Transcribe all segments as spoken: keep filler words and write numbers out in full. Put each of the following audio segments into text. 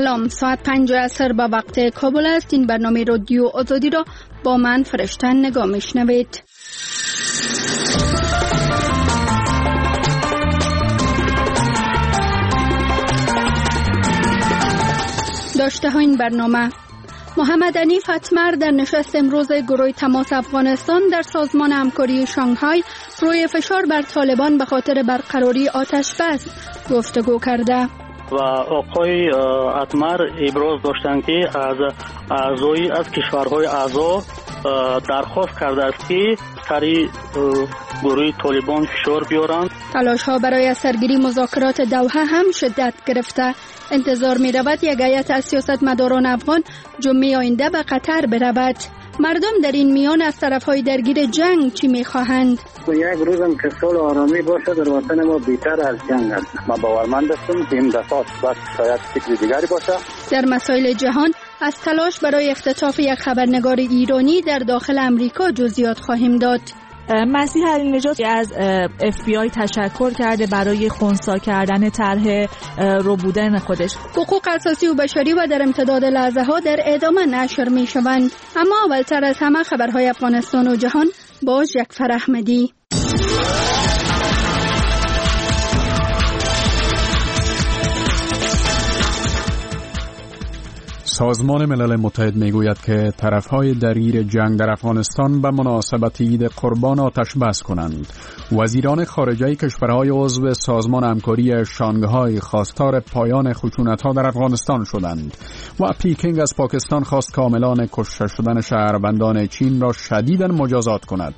سلام، ساعت پنج عصر به وقت کابل است. این برنامه رادیو آزادی را با من فرشته نگاه میشنوید. داشته ها این برنامه: محمد حنیف اتمر در نشست امروز گروه تماس افغانستان در سازمان همکاری شانگهای روی فشار بر طالبان به خاطر برقراری آتش بس گفتگو کرده و آقای اتمر ابراز داشتند که از اعضای از کشورهای اعضا درخواست کرده است که سری گروه طالبان فشار بیارند. تلاش ها برای سرگیری مذاکرات دوحه هم شدت گرفته. انتظار می رود یک هیئت از سیاستمداران افغان جمعه آینده به قطر برود. مردم در این میان از طرفهای درگیر جنگ چی می خواهند؟ یک روز هم که صلح و آرامی باشه در وطن ما بیشتر از جنگ است. ما باورمند هستیم که این دفعه بس شاید فکر دیگری باشه. در مسائل جهان از تلاش برای اختطاف یک خبرنگار ایرانی در داخل امریکا جزئیات خواهیم داد. مسیح علی نژاد از اف بی آی تشکر کرده برای خنثی کردن طرح ربودن خودش. حقوق اساسی و بشری و در امتداد لحظه ها در ادامه نشر می شوند. اما اولتر از همه خبرهای افغانستان و جهان با جعفر احمدی. سازمان ملل متحد میگوید که طرفهای درگیر جنگ در افغانستان به مناسبت عید قربان آتش بس کنند. وزیران خارجه کشورهای عضو سازمان همکاری شانگهای خواستار پایان خشونت‌ها در افغانستان شدند و پیکینگ از پاکستان خواست کاملان کشته شدن شهروندان چین را شدیداً مجازات کند.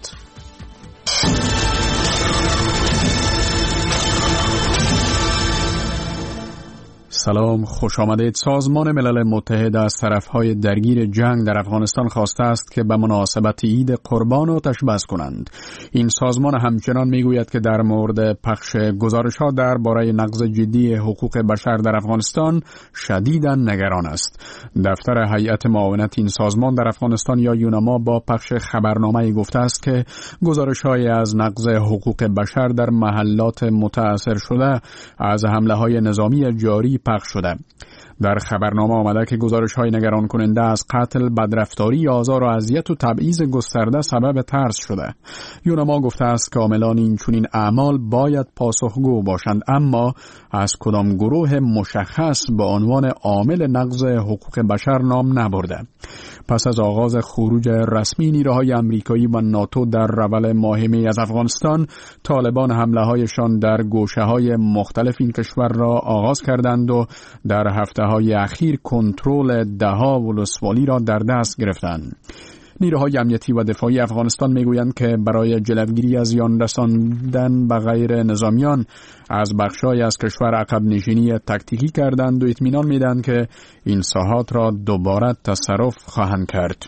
سلام، خوش آمدید. سازمان ملل متحد از طرفهای درگیر جنگ در افغانستان خواسته است که به مناسبت عید قربان آتش بس کنند. این سازمان همچنان میگوید که در مورد پخش گزارش‌ها درباره نقض جدی حقوق بشر در افغانستان شدیداً نگران است. دفتر هیئت معاونت این سازمان در افغانستان یا یوناما با پخش خبرنامه‌ای گفته است که گزارش‌های از نقض حقوق بشر در محلات متأثر شده از حمله‌های نظامی جاری پخش شده. در خبرنامه آمده که گزارش‌های نگران کننده از قتل، بدرفتاری، آزار و اذیت و تبعیض گسترده سبب ترس شده. یوناما گفته است که عاملان این چنین اعمال باید پاسخگو باشند، اما از کدام گروه مشخص به عنوان عامل نقض حقوق بشر نام نبرده. پس از آغاز خروج رسمی نیروهای آمریکایی و ناتو در رول ماه می از افغانستان، طالبان حمله‌هایشان در گوشه‌های مختلف این کشور را آغاز کردند و در هفته‌های اخیر کنترل ده‌ها ولسوالی را در دست گرفتند. نیروهای امنیتی و دفاعی افغانستان میگویند که برای جلوگیری از زیان رساندن به غیر نظامیان از بخشای از کشور عقب نشینی تکتیکی کردند و اطمینان میدن که این ساحات را دوباره تصرف خواهند کرد.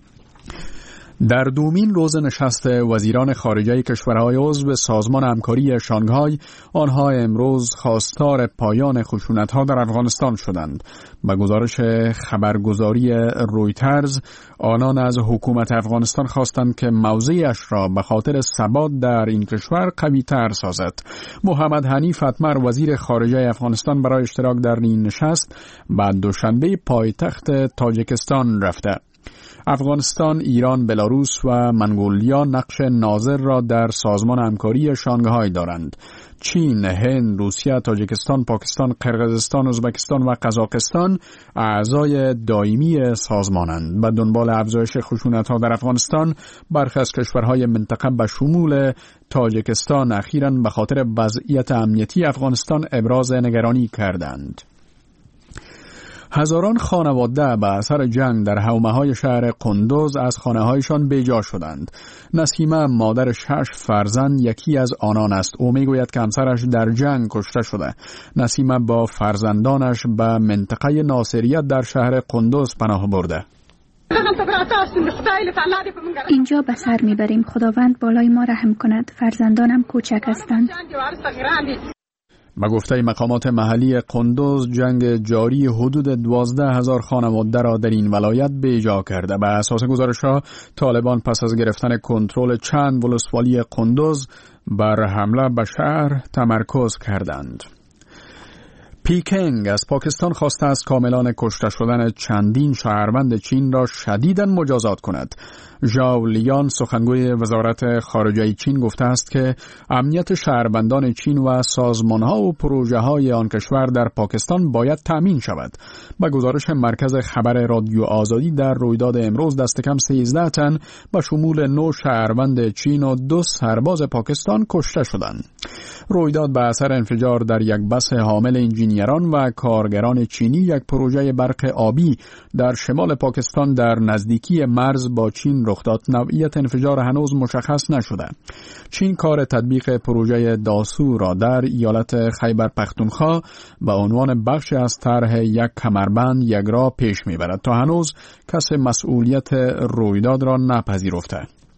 در دومین روز نشست وزیران خارجه کشورهای عضو سازمان همکاری شانگهای، آنها امروز خواستار پایان خشونت‌ها در افغانستان شدند. به گزارش خبرگزاری رویترز، آنان از حکومت افغانستان خواستند که موضعش را به خاطر ثبات در این کشور قوی‌تر سازد. محمد حنیف اتمر وزیر خارجه افغانستان برای اشتراک در این نشست بعد دوشنبه پایتخت تاجیکستان رفته. افغانستان، ایران، بلاروس و منگولیا نقش ناظر را در سازمان همکاری شانگهای دارند. چین، هند، روسیه، تاجیکستان، پاکستان، قرقیزستان، ازبکستان و قزاقستان اعضای دائمی سازمانند. به دنبال افزایش خشونت‌ها در افغانستان، برخی از کشورهای منطقه به شمول تاجیکستان اخیراً به خاطر وضعیت امنیتی افغانستان ابراز نگرانی کردند. هزاران خانواده به اثر جنگ در حومه‌های شهر قندوز از خانه‌هایشان بیجا شدند. نسیمه مادر شش فرزند یکی از آنان است. او میگوید که همسرش در جنگ کشته شده. نسیمه با فرزندانش به منطقه ناصریت در شهر قندوز پناه برده. اینجا به سر میبریم. خداوند بالای ما رحم کند. فرزندانم کوچک هستند. به گفته مقامات محلی قندوز، جنگ جاری حدود دوازده هزار خانواده را در این ولایت بیجا کرده. به اساس گزارش‌ها، طالبان پس از گرفتن کنترل چند ولسوالی قندوز بر حمله به شهر تمرکز کردند. پیکنگ از پاکستان خواسته است کاملان کشته شدن چندین شهروند چین را شدیداً مجازات کند. ژائو لیان سخنگوی وزارت خارجه چین گفته است که امنیت شهروندان چین و سازمان‌ها و پروژه‌های آن کشور در پاکستان باید تأمین شود. با گزارش مرکز خبر رادیو آزادی در رویداد امروز دست کم سیزده تن به شمول نه شهروند چین و دو سرباز پاکستان کشته شدند. رویداد به اثر انفجار در یک بس حامل انجینیران و کارگران چینی یک پروژه برق آبی در شمال پاکستان در نزدیکی مرز با چین رخ داد. نوعیت انفجار هنوز مشخص نشده. چین کار تطبیق پروژه داسو را در ایالت خیبر پختونخوا به عنوان بخشی از طرح یک کمربند یک راه پیش میبرد تا هنوز کس مسئولیت رویداد را نپذیرفته.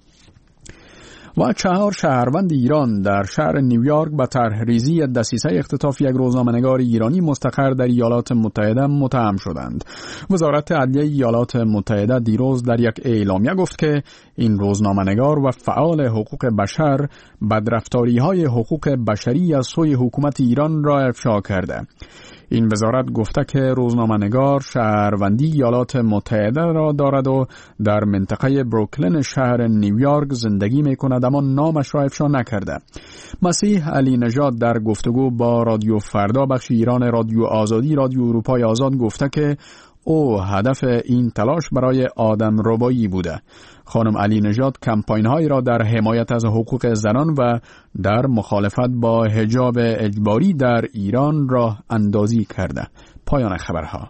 و چهار شهروند ایران در شهر نیویورک به طرحریزی دسیسه اختطاف یک روزنامه‌نگار ایرانی مستقر در ایالات متحده متهم شدند. وزارت عدلیه ایالات متحده دیروز در یک اعلامیه گفت که این روزنامه‌نگار و فعال حقوق بشر بدرفتاری‌های حقوق بشری از سوی حکومت ایران را افشا کرده. این وزارت گفته که روزنامه‌نگار شهروندی ایالات متحده را دارد و در منطقه بروکلین شهر نیویورک زندگی می‌کند اما نامش را افشا نکرده. مسیح علی نژاد در گفتگو با رادیو فردا بخش ایران رادیو آزادی رادیو اروپای آزاد گفته که او هدف این تلاش برای آدم ربایی بوده. خانم علی نژاد کمپاین‌هایی را در حمایت از حقوق زنان و در مخالفت با حجاب اجباری در ایران راه اندازی کرده. پایان خبرها.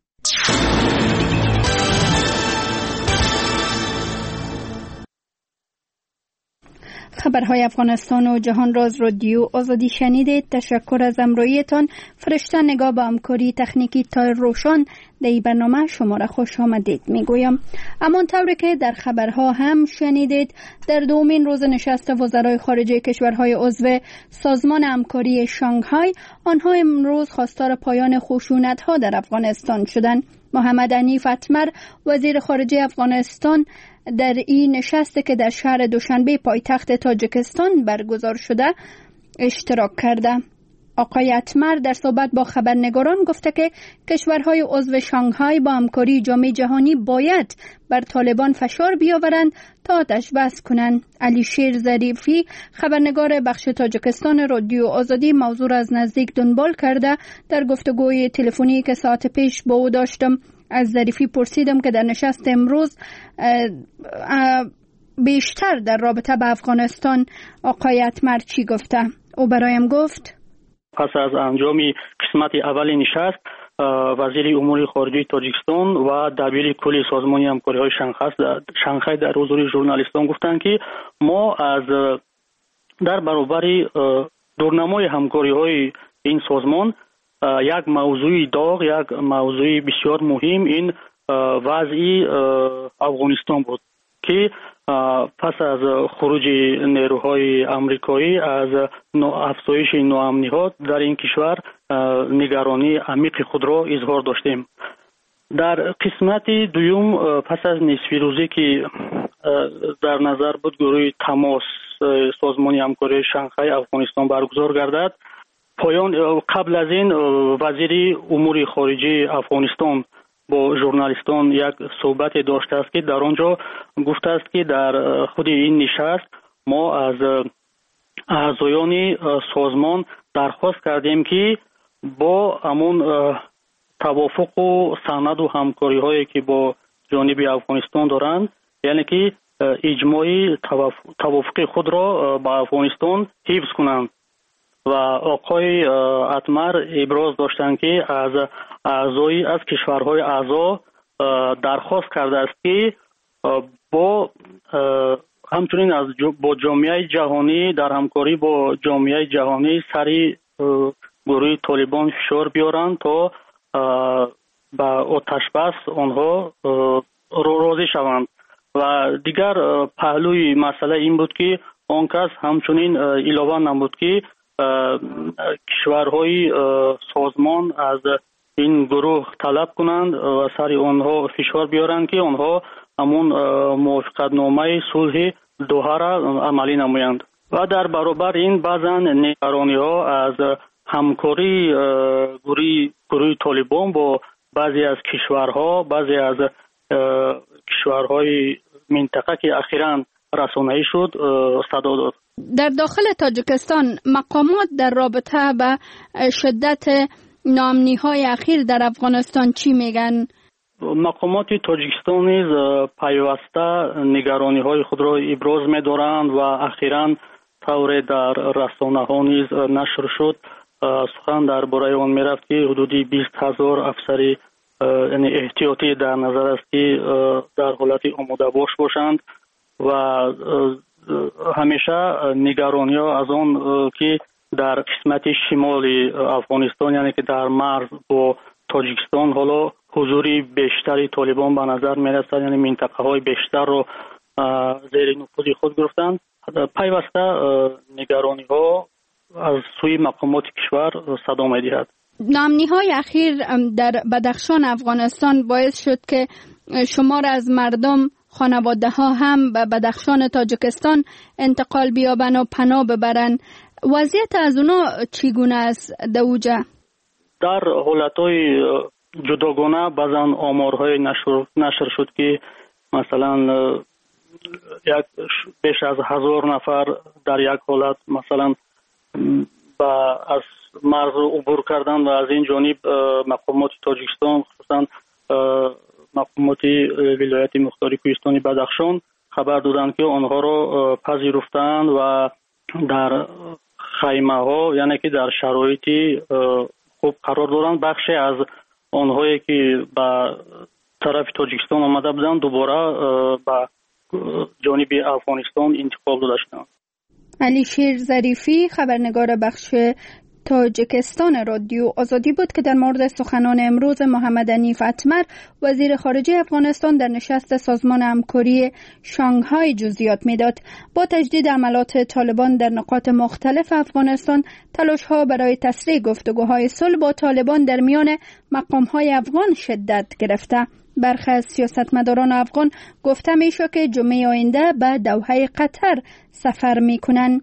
خبرهای افغانستان و جهان را از رادیو آزادی شنیدید. تشکر از همراهیتان. فرشته نگاه به همکاری تکنیکی تایر روشان در این برنامه شما را خوش آمدید میگویم. اما طوری که در خبرها هم شنیدید، در دومین روز نشست وزرای خارجه کشورهای عضو سازمان همکاری شانگهای، آنها امروز خواستار پایان خشونت‌ها در افغانستان شدند. محمد عنیف اتمر وزیر خارجه افغانستان در این نشست که در شهر دوشنبه پایتخت تاجیکستان برگزار شده اشتراک کرده. آقای اتمر در صحبت با خبرنگاران گفته که کشورهای عضو شانگهای با همکاری جامعه جهانی باید بر طالبان فشار بیاورند تا آتش بس کنند. علی شیر ظریفی خبرنگار بخش تاجیکستان رادیو آزادی موضوع را از نزدیک دنبال کرده. در گفتگوی تلفنی که ساعت پیش با او داشتم از ظریفی پرسیدم که در نشست امروز اه اه بیشتر در رابطه با افغانستان آقای اتمر چی گفته. او برایم گفت پس از انجام قسمت اول نشست، وزیر امور خارجه تاجیکستان و دبیر کل سازمان همکاری‌های شانگهای در حضور ژورنالیستان گفتند که ما از در برابر دورنمای همکاری‌های این سازمان یک موضوع داغ، یک موضوع بسیار مهم این وضع افغانستان بود که پس از خروج نیروهای آمریکایی از افزایش ناامنی‌ها در این کشور نگرانی عمیق خود را اظهار داشتیم. در قسمت دوم پس از نصف روزی که در نظر بود گروه تماس سازمان همکاری شانگهای افغانستان برگزار گردد، پایان قبل از این وزیر امور خارجه افغانستان با ژورنالیستان یک صحبت داشته است که در آنجا گفته است که در خود این نشست ما از اعضایان سازمان درخواست کردیم که با همون توافق و سند و همکاری هایی که با جانب افغانستان دارند، یعنی که اجماعی توافق خود را با افغانستان حفظ کنند. و آقای اتمر ابراز داشتند که از اعضای از کشورهای اعضا درخواست کرده است که با همچنین از با جامعه جهانی در همکاری با جامعه جهانی سری گروه طالبان فشار بیارند تا به آتش بس آنها راضی شوند. و دیگر پهلوی مسئله این بود که آن کس همچنین علاوه نمود که کشورهای سازمان از این گروه طلب کنند و سر آنها فشار بیارند که آنها همون موافقت نامه صلح دوحه را عملی نمایند. و در برابر این بعضا نگرانی ها از همکاری گروه گروه طالبان با بعضی از کشورها، بعضی از کشورهای منطقه که اخیراً رسانه‌ای شد صدا داد. در داخل تاجیکستان مقامات در رابطه به شدت ناامنی‌های اخیر در افغانستان چی میگن؟ مقامات تاجیکستان نیز پیوسته نگرانی‌های خود را ابراز می‌دارند و اخیراً طور در رسانه‌ها نیز نشر شد. سخن درباره آن می‌رفت که حدودی بیست هزار افسر یعنی احتیاطی در نظر است که در حالت آماده باش باشند و همیشه نگرانی‌ها از آن که در قسمت شمال افغانستان یعنی که در مرز با تاجیکستان حالا حضوری بیشتری طالبان به نظر می‌رسد، یعنی منطقه‌های بیشتر رو زیر نفوذ خود گرفتند. پیوسته نگرانی‌ها از سوی مقامات کشور صدا می‌دهد. ناامنی‌های اخیر در بدخشان افغانستان باعث شد که شمار از مردم، خانواده ها هم به بدخشان تاجیکستان انتقال بیابن و پناه ببرن. وضعیت از اونا چگونه است دوجه؟ در حالتهای جداگانه بعضن آمارهای نشر, نشر شد که مثلا یک بیش از هزار نفر در یک حالت مثلا با از مرز عبور کردن و از این جانب مقامات تاجیکستان خصوصا مقامات ولایت مختار کوهستانی بدخشان خبر دادند که آنها را پذیرفتند و در خیمه ها یعنی که در شرایطی خوب قرار دارند. بخشی از آنهایی که به طرف تاجیکستان آمده بودند دوباره به جانب افغانستان انتقال داده شدند. علی شیر ظریفی خبرنگار بخش تاجیکستان رادیو آزادی بود که در مورد سخنان امروز محمد حنیف اتمر وزیر خارجه افغانستان در نشست سازمان همکاری شانگهای جزئیات میداد. با تجدید عملات طالبان در نقاط مختلف افغانستان، تلاش‌ها برای تسریع گفتگوهای صلح با طالبان در میان مقام‌های افغان شدت گرفته. برخی از سیاستمداران افغان گفته میشه که جمعه آینده به دوحه قطر سفر میکنن.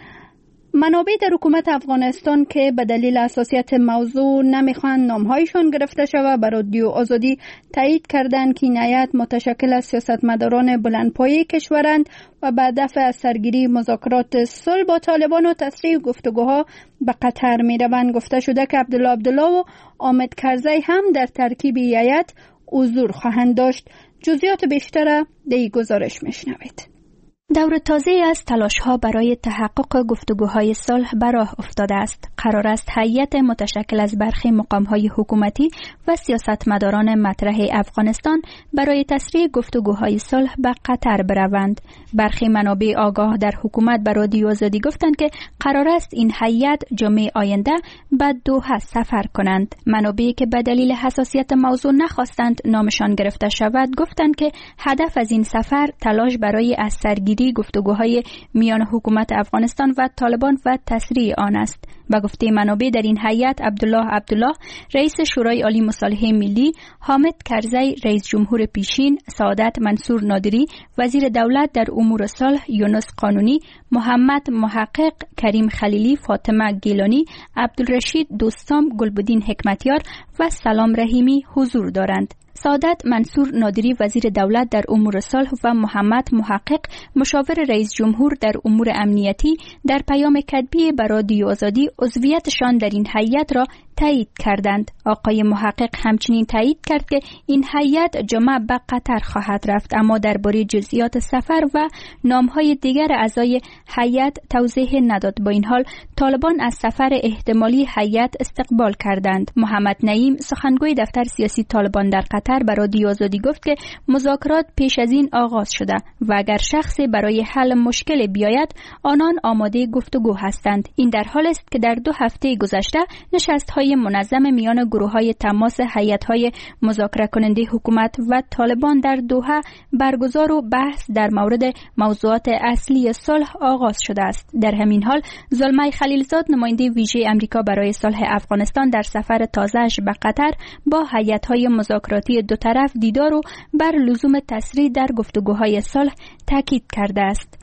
منابع در حکومت افغانستان که به دلیل حساسیت موضوع نمیخوان نامهایشان گرفته شود به رادیو آزادی تایید کردند که این هیئت متشکل از سیاستمداران بلندپایه کشورند و به هدف از سرگیری مذاکرات صلح با طالبان و تسریع گفتگوها به قطر میروند. گفته شده که عبدالله عبدالله و حامد کرزی هم در ترکیب هیئت حضور خواهند داشت. جزئیات بیشتر در این گزارش میشنوید. دور تازه از تلاش‌ها برای تحقق گفتگوهای صلح به راه افتاده است. قرار است هیئت متشکل از برخی مقام‌های حکومتی و سیاستمداران مطرح افغانستان برای تسریع گفتگوهای صلح به قطر بروند. برخی منابع آگاه در حکومت به رادیو آزادی گفتند که قرار است این هیئت جمعه آینده به دوحه سفر کنند. منابعی که به دلیل حساسیت موضوع نخواستند نامشان گرفته شود گفتند که هدف از این سفر تلاش برای از سرگیری گفتگوهای میان حکومت افغانستان و طالبان و تسریع آن است. با گفته منابع در این هیئت عبدالله عبدالله رئیس شورای عالی مصالحه ملی، حامد کرزی رئیس جمهور پیشین، سعادت منصور نادری وزیر دولت در امور صلح، یونس قانونی، محمد محقق، کریم خلیلی، فاطمه گیلانی، عبدالرشید دوستام، گلبدین حکمتیار و سلام رحیمی حضور دارند. سعادت منصور نادری وزیر دولت در امور صلح و محمد محقق مشاور رئیس جمهور در امور امنیتی در پیام کتبی به رادیو آزادی عضویتشان در این هیئت را تایید کردند. آقای محقق همچنین تایید کرد که این هیئت جمعه به قطر خواهد رفت، اما درباره جزئیات سفر و نامهای دیگر اعضای هیئت توضیح نداد. با این حال طالبان از سفر احتمالی هیئت استقبال کردند. محمد نعیم سخنگوی دفتر سیاسی طالبان در قطر به رادیو آزادی گفت که مذاکرات پیش از این آغاز شده و اگر شخصی برای حل مشکل بیاید آنان آماده گفتگو هستند. این در حال است که در دو هفته گذشته نشست‌های منظم میان گروه‌های تماس هیئت‌های مذاکره کننده حکومت و طالبان در دوحه برگزار و بحث در مورد موضوعات اصلی صلح آغاز شده است. در همین حال زلمه خلیلزاد نماینده ویژه امریکا برای صلح افغانستان در سفر تازه‌اش به قطر با هیئت‌های مذاکراتی دو طرف دیدار و بر لزوم تسریع در گفتگوهای صلح تاکید کرده است.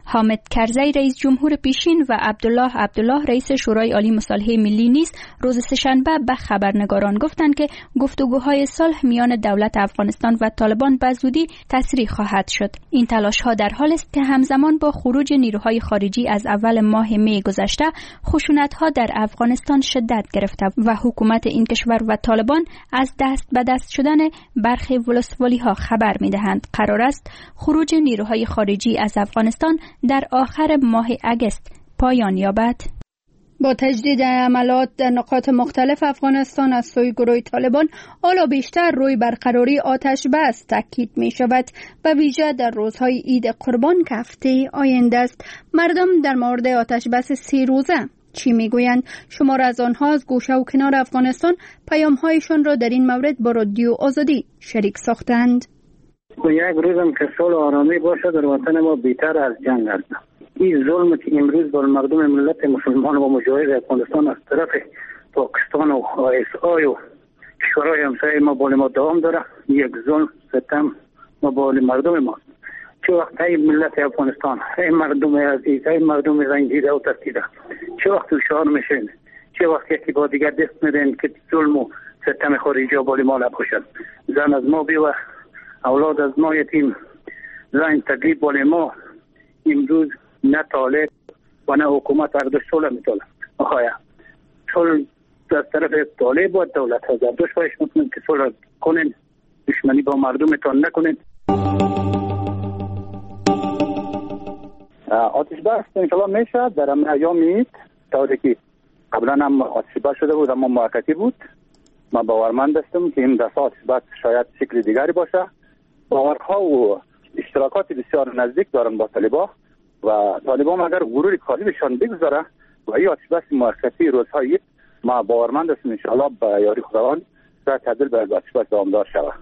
حامد کرزی رئیس جمهور پیشین و عبدالله عبدالله رئیس شورای عالی مصالحه ملی نیز روز سه‌شنبه به خبرنگاران گفتند که گفتگوهای صلح میان دولت افغانستان و طالبان به زودی تسریع خواهد شد. این تلاش‌ها در حالی است که همزمان با خروج نیروهای خارجی از اول ماه می گذشته خشونت‌ها در افغانستان شدت گرفته و حکومت این کشور و طالبان از دست به دست شدن برخی ولسوالی‌ها خبر می‌دهند. قرار است خروج نیروهای خارجی از افغانستان در آخر ماه اگست پایان یابد. با تجدید عملات در نقاط مختلف افغانستان از سوی گروه طالبان حالا بیشتر روی برقراری آتش بس تاکید می شود و ویژه در روزهای عید قربان که هفته آینده است. مردم در مورد آتش بس سی روزه چی می گویند؟ شمار از آنها از گوشه و کنار افغانستان پیام‌هایشان را در این مورد با رادیو آزادی شریک ساختند. یک روزم که صلح و آرامی باشه در وطن ما بیشتر از جنگ است. این ظلم که امروز بر مردم ملت مسلمان و مجاهد افغانستان از طرف پاکستان و آی اس آی و کشورهای همسایه ما بال ما دوام داره. یک ظلم ستم ما بال مردم ما. چه وقت ای ملت افغانستان، ای مردم عزیز، ای مردم رنجیده و ترسیده، چه وقت هوشیار میشین، چه وقت یکی با دیگر دست میدین که ظلم و ستم خارجی بال ما نباشد. زن از ما بیوه، اولاد از ما یتیم، زن تقریب بال ما امروز نه طالب و نه حکومت اردوش صلح میتونه. آخایا صلح از طرف طالب و دولت ها اردوش باش میتونن که صلح کنن، دشمنی با مردمتان نکنن. آتش بس انشالله میشه در ایام عید، طوری که قبلا هم آتش بس شده بود اما موقتی بود. من باورمند هستم که این دفعه آتش بس شاید شکل دیگری باشه. باورها و اشتراکات بسیار نزدیک دارن با طالبان و طالبان اگر غرور کاذبشان بگذاره و این آتش بس موقتی روزهای عید، ما باورمند هستم انشالله به یاری خداوند در تبدیل به آتش بس دوامدار شود.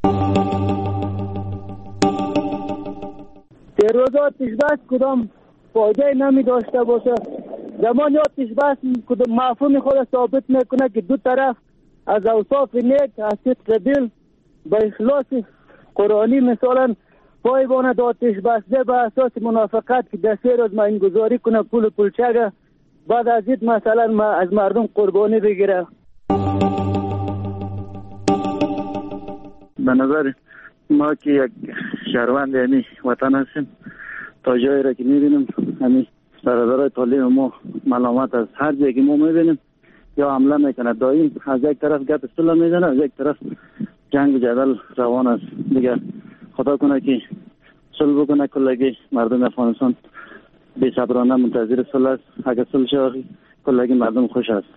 در روز آتش بس کدام فایده نمی داشته باشه. زمان آتش بس کدام مفهوم خود ثابت میکنه که دو طرف از اوصاف نیک از صدق دل به اخلاص قرآنی مثلا پایبان آتش بسته به اساس منافقت که در سه روز ما این گذاری کنه پول پولچگه بعد از این مثلا ما از مردم قربانی بگیره. به نظر ما که یک شهروند یعنی وطن هستیم، تا جایی را که میبینیم یعنی برادرای طالب ما ملامت از هر جایی که ما میبینیم یا حمله میکنه، دایم از یک طرف گپ صلح میزنه، از یک طرف جنگ و جدل روان است. دیگه خدا کنه که صلح بکنه، کلگی مردم افغانستان بی صبرانه منتظر صلح است. اگر صلح شود کلگی مردم خوش است.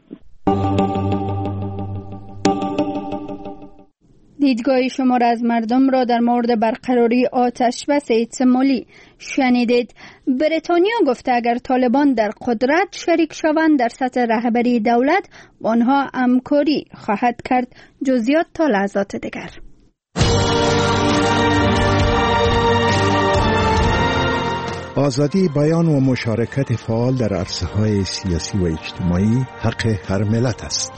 دیدگاه شمار از مردم را در مورد برقراری آتش بس احتمالی شنیدید. بریتانیا گفته اگر طالبان در قدرت شریک شوند در سطح رهبری دولت با آنها همکاری خواهد کرد. جزئیات تا لحظات دیگر. آزادی بیان و مشارکت فعال در عرصه‌های سیاسی و اجتماعی حق هر ملت است.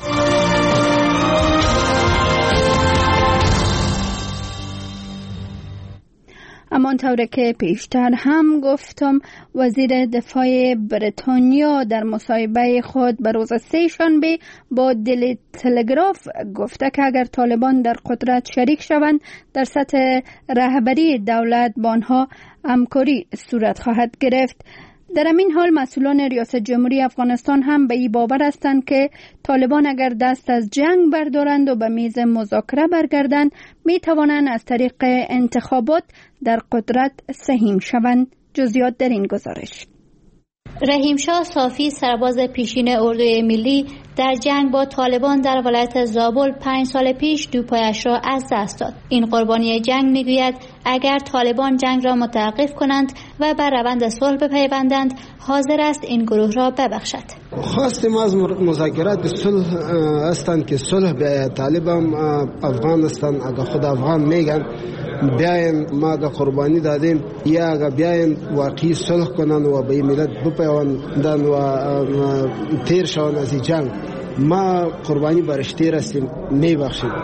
همانطور که پیشتر هم گفتم، وزیر دفاع بریتانیا در مصاحبه خود به روز سه شنبه با دیلی تلگراف گفته که اگر طالبان در قدرت شریک شوند در سطح رهبری دولت با آنها همکاری صورت خواهد گرفت. در همین حال مسئولان ریاست جمهوری افغانستان هم به این باور هستند که طالبان اگر دست از جنگ بردارند و به میز مذاکره برگردند می توانند از طریق انتخابات در قدرت سهیم شوند. جزئیات در این گزارش. رحیم شاه صافی سرباز پیشین اردوی ملی در جنگ با طالبان در ولایت زابل پنج سال پیش دو پایش را از دست داد. این قربانی جنگ میگوید اگر طالبان جنگ را متوقف کنند و بر روند صلح بپیوندند حاضر است این گروه را ببخشد. خواست ما از مذاکرات صلح هستند که صلح به طالبان افغان هستند. اگر خود افغان میگن بیاین ما دا قربانی دادیم یا اگر بیاین واقعی صلح کنن و به ملت بپیوندن و تیر شون از جنگ، ما قربانی برشتیر هستیم، میبخشیم.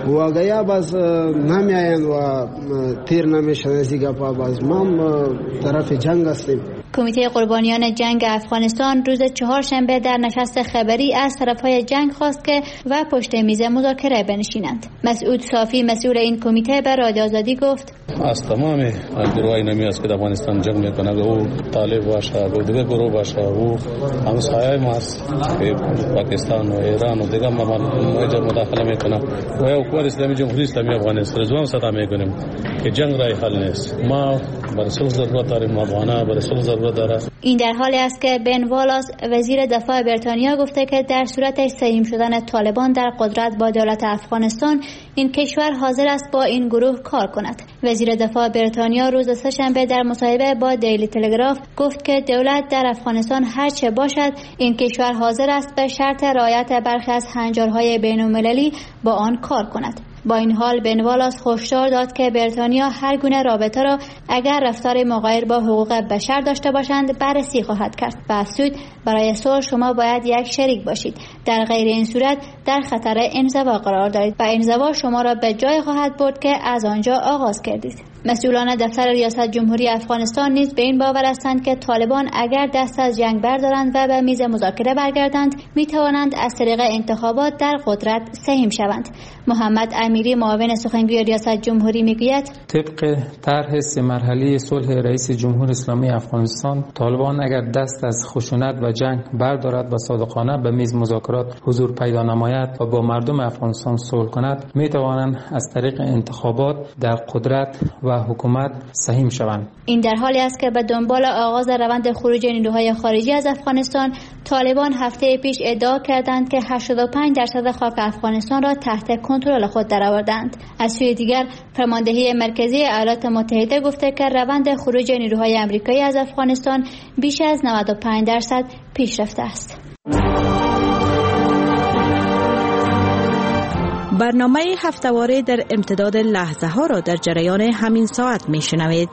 و اگه باز نمیاین و تیر نمیشن از این گپا، باز ما طرف جنگ هستیم. کمیته قربانیان جنگ افغانستان روز چهارشنبه در نشست خبری از طرفهای جنگ خواست که و پشت میز مذاکره بنشینند. مسعود صافی مسئول این کمیته به رادیو آزادی گفت: از تمام گروه‌های نمی است که در افغانستان جنگ میکنه، او طالب باشه و دیگر گروه باشه، او همسایه ما است که پاکستان و ایران و دیگر ممالک مداخله میکنه و یا حکومت اسلامی جمهوری اسلامی افغانستان رضوان صدا میکنیم که جنگ راه حل نیست. ما برای صلح ضرورت داریم، افغان‌ها برای صلح ضرورت داره. این در حالی است که بن والاس وزیر دفاع بریتانیا گفته که در صورت سهیم شدن طالبان در قدرت با دولت افغانستان، این کشور حاضر است با این گروه کار کند. وزیر دفاع بریتانیا روز سه‌شنبه در مصاحبه با دیلی تلگراف گفت که دولت در افغانستان هر چه باشد، این کشور حاضر است به شرط رعایت برخی از هنجارهای بین‌المللی با آن کار کند. با این حال بن والاس هشدار داد که بریتانیا هر گونه رابطه را اگر رفتار مغایر با حقوق بشر داشته باشند بررسی خواهد کرد و افزود برای صلح شما باید یک شریک باشید، در غیر این صورت در خطر انزوا قرار دارید و انزوا شما را به جای خواهد برد که از آنجا آغاز کردید. مسئولان دفتر ریاست جمهوری افغانستان نیز به این باور هستند که طالبان اگر دست از جنگ بردارند و به میز مذاکره برگردند، می توانند از طریق انتخابات در قدرت سهیم شوند. محمد امیری معاون سخنگوی ریاست جمهوری میگوید: طبق طرح سه مرحله صلح رئیس جمهور اسلامی افغانستان، طالبان اگر دست از خشونت و جنگ بردارد و صادقانه به میز مذاکرات حضور پیدا نماید و با مردم افغانستان صلح کند، می توانند از طریق انتخابات در قدرت و حکومت سهیم شوند. این در حالی است که به دنبال آغاز روند خروج نیروهای خارجی از افغانستان، طالبان هفته پیش ادعا کردند که هشتاد و پنج درصد خاک افغانستان را تحت کنترل خود درآوردند. از سوی دیگر، فرماندهی مرکزی ایالات متحده گفته که روند خروج نیروهای آمریکایی از افغانستان بیش از نود و پنج درصد پیش رفته است. برنامه هفته‌واره در امتداد لحظه ها را در جریان همین ساعت می شنوید.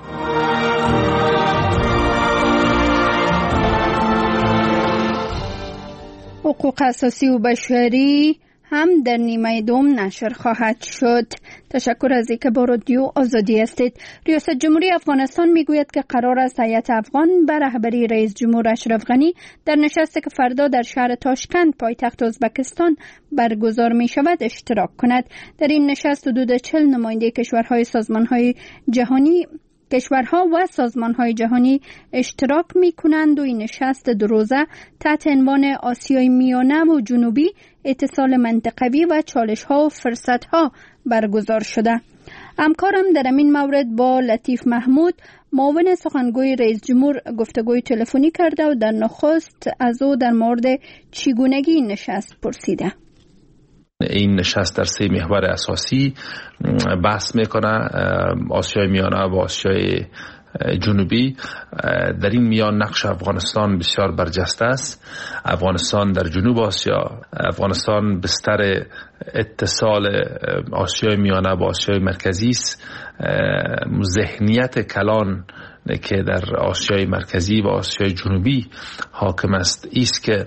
حقوق اساسی و بشری هم در نیمه دوم نشر خواهد شد. تشکر از اینکه با رادیو آزادی هستید. ریاست جمهوری افغانستان میگوید که قرار است هیئت افغان به رهبری رئیس جمهور اشرف غنی در نشستی که فردا در شهر تاشکند پایتخت ازبکستان برگزار می شود اشتراک کند. در این نشست حدود چهل نماینده کشورهای سازمانهای جهانی کشورها و سازمانهای جهانی اشتراک می کنند و این نشست دو روزه تحت عنوان آسیای میانه و جنوبی، اتصال منطقوی و چالش‌ها و فرصت‌ها برگزار شده. همکارم در این مورد با لطیف محمود معاون سخنگوی رئیس جمهور گفتگوی تلفنی کرده و در نخست از او در مورد چگونگی این نشست پرسیده. این نشست در سه محور اساسی بحث میکنه: آسیای میانه و آسیای جنوبی. در این میان نقش افغانستان بسیار برجسته است. افغانستان در جنوب آسیا، افغانستان بستر اتصال آسیای میانه با آسیای مرکزی است. ذهنیت کلان که در آسیای مرکزی و آسیای جنوبی حاکم است ایست که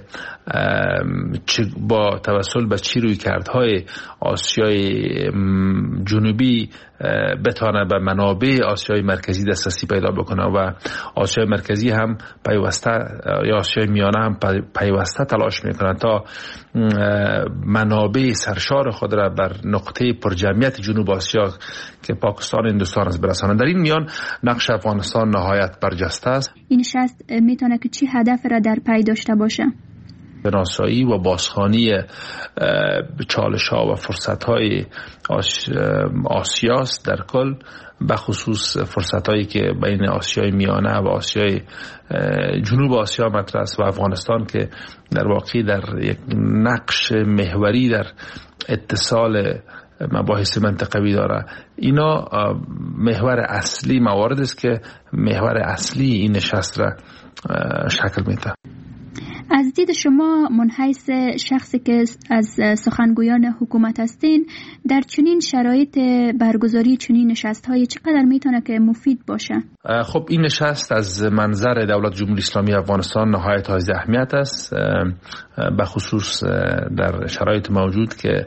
با توسل به چی رویکردهای آسیای جنوبی بتانه به منابع آسیای مرکزی دسترسی پیدا بکنه و آسیای مرکزی هم پیوسته یا آسیای میانه هم پیوسته تلاش میکنه تا منابع سرشار خود را بر نقطه پرجمعیت جنوب آسیا که پاکستان و هندوستان است برسانند. در این میان نقش افغانستان نهایت برجسته است. این نشست میتونه که چی هدف را در پی داشته باشه؟ شناسایی و بازخوانی چالش‌ها و فرصت‌های آسیاست در کل، بخصوص فرصت‌هایی که بین آسیای میانه و آسیای جنوب آسیا مطرح است و افغانستان که در واقع در یک نقش محوری در اتصال مباحث منطقوی داره. اینا محور اصلی موارد است که محور اصلی این نشست را شکل میده. از دید شما منحیث شخصی که از سخنگویان حکومت هستین، در چنین شرایط برگزاری چنین نشست‌های چقدر میتونه که مفید باشه؟ خب این نشست از منظر دولت جمهوری اسلامی افغانستان نهایت حائز اهمیت است، به خصوص در شرایط موجود که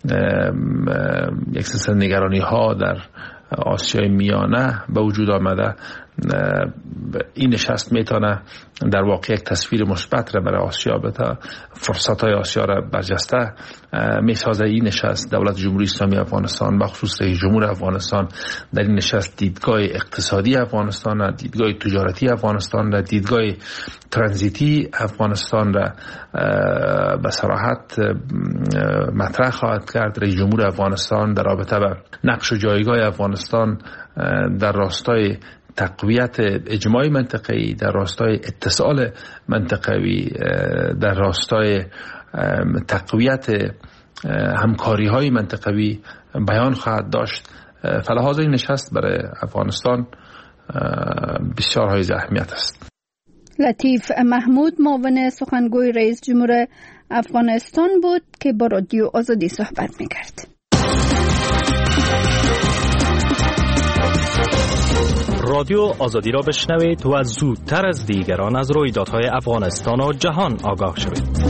یک سلسله نگرانی ها در آسیای میانه به وجود آمده. این نشست میتونه در واقع یک تصویر مثبت را برای آسیا بده، فرصت های آسیا را برجسته میسازه. این نشست دولت جمهوری اسلامی افغانستان به خصوص رئیس جمهور افغانستان در این نشست دیدگاه اقتصادی افغانستان، دیدگاه تجارتی افغانستان را، دیدگاه ترانزیتی افغانستان را به صراحت مطرح خواهد کرد. رئیس جمهور افغانستان در رابطه با نقش و جایگاه افغانستان در راستای تقویت اجماع منطقه‌ای، در راستای اتصال منطقه‌ای، در راستای تقویت همکاری‌های منطقه‌ای بیان خواهد داشت. فلحاظ این نشست برای افغانستان بسیار حائز اهمیت است. لطیف محمود، معاون سخنگوی رئیس جمهور افغانستان بود که با رادیو آزادی صحبت می‌کرد. رادیو آزادی را بشنوید و زودتر از دیگران از رویدادهای افغانستان و جهان آگاه شوید.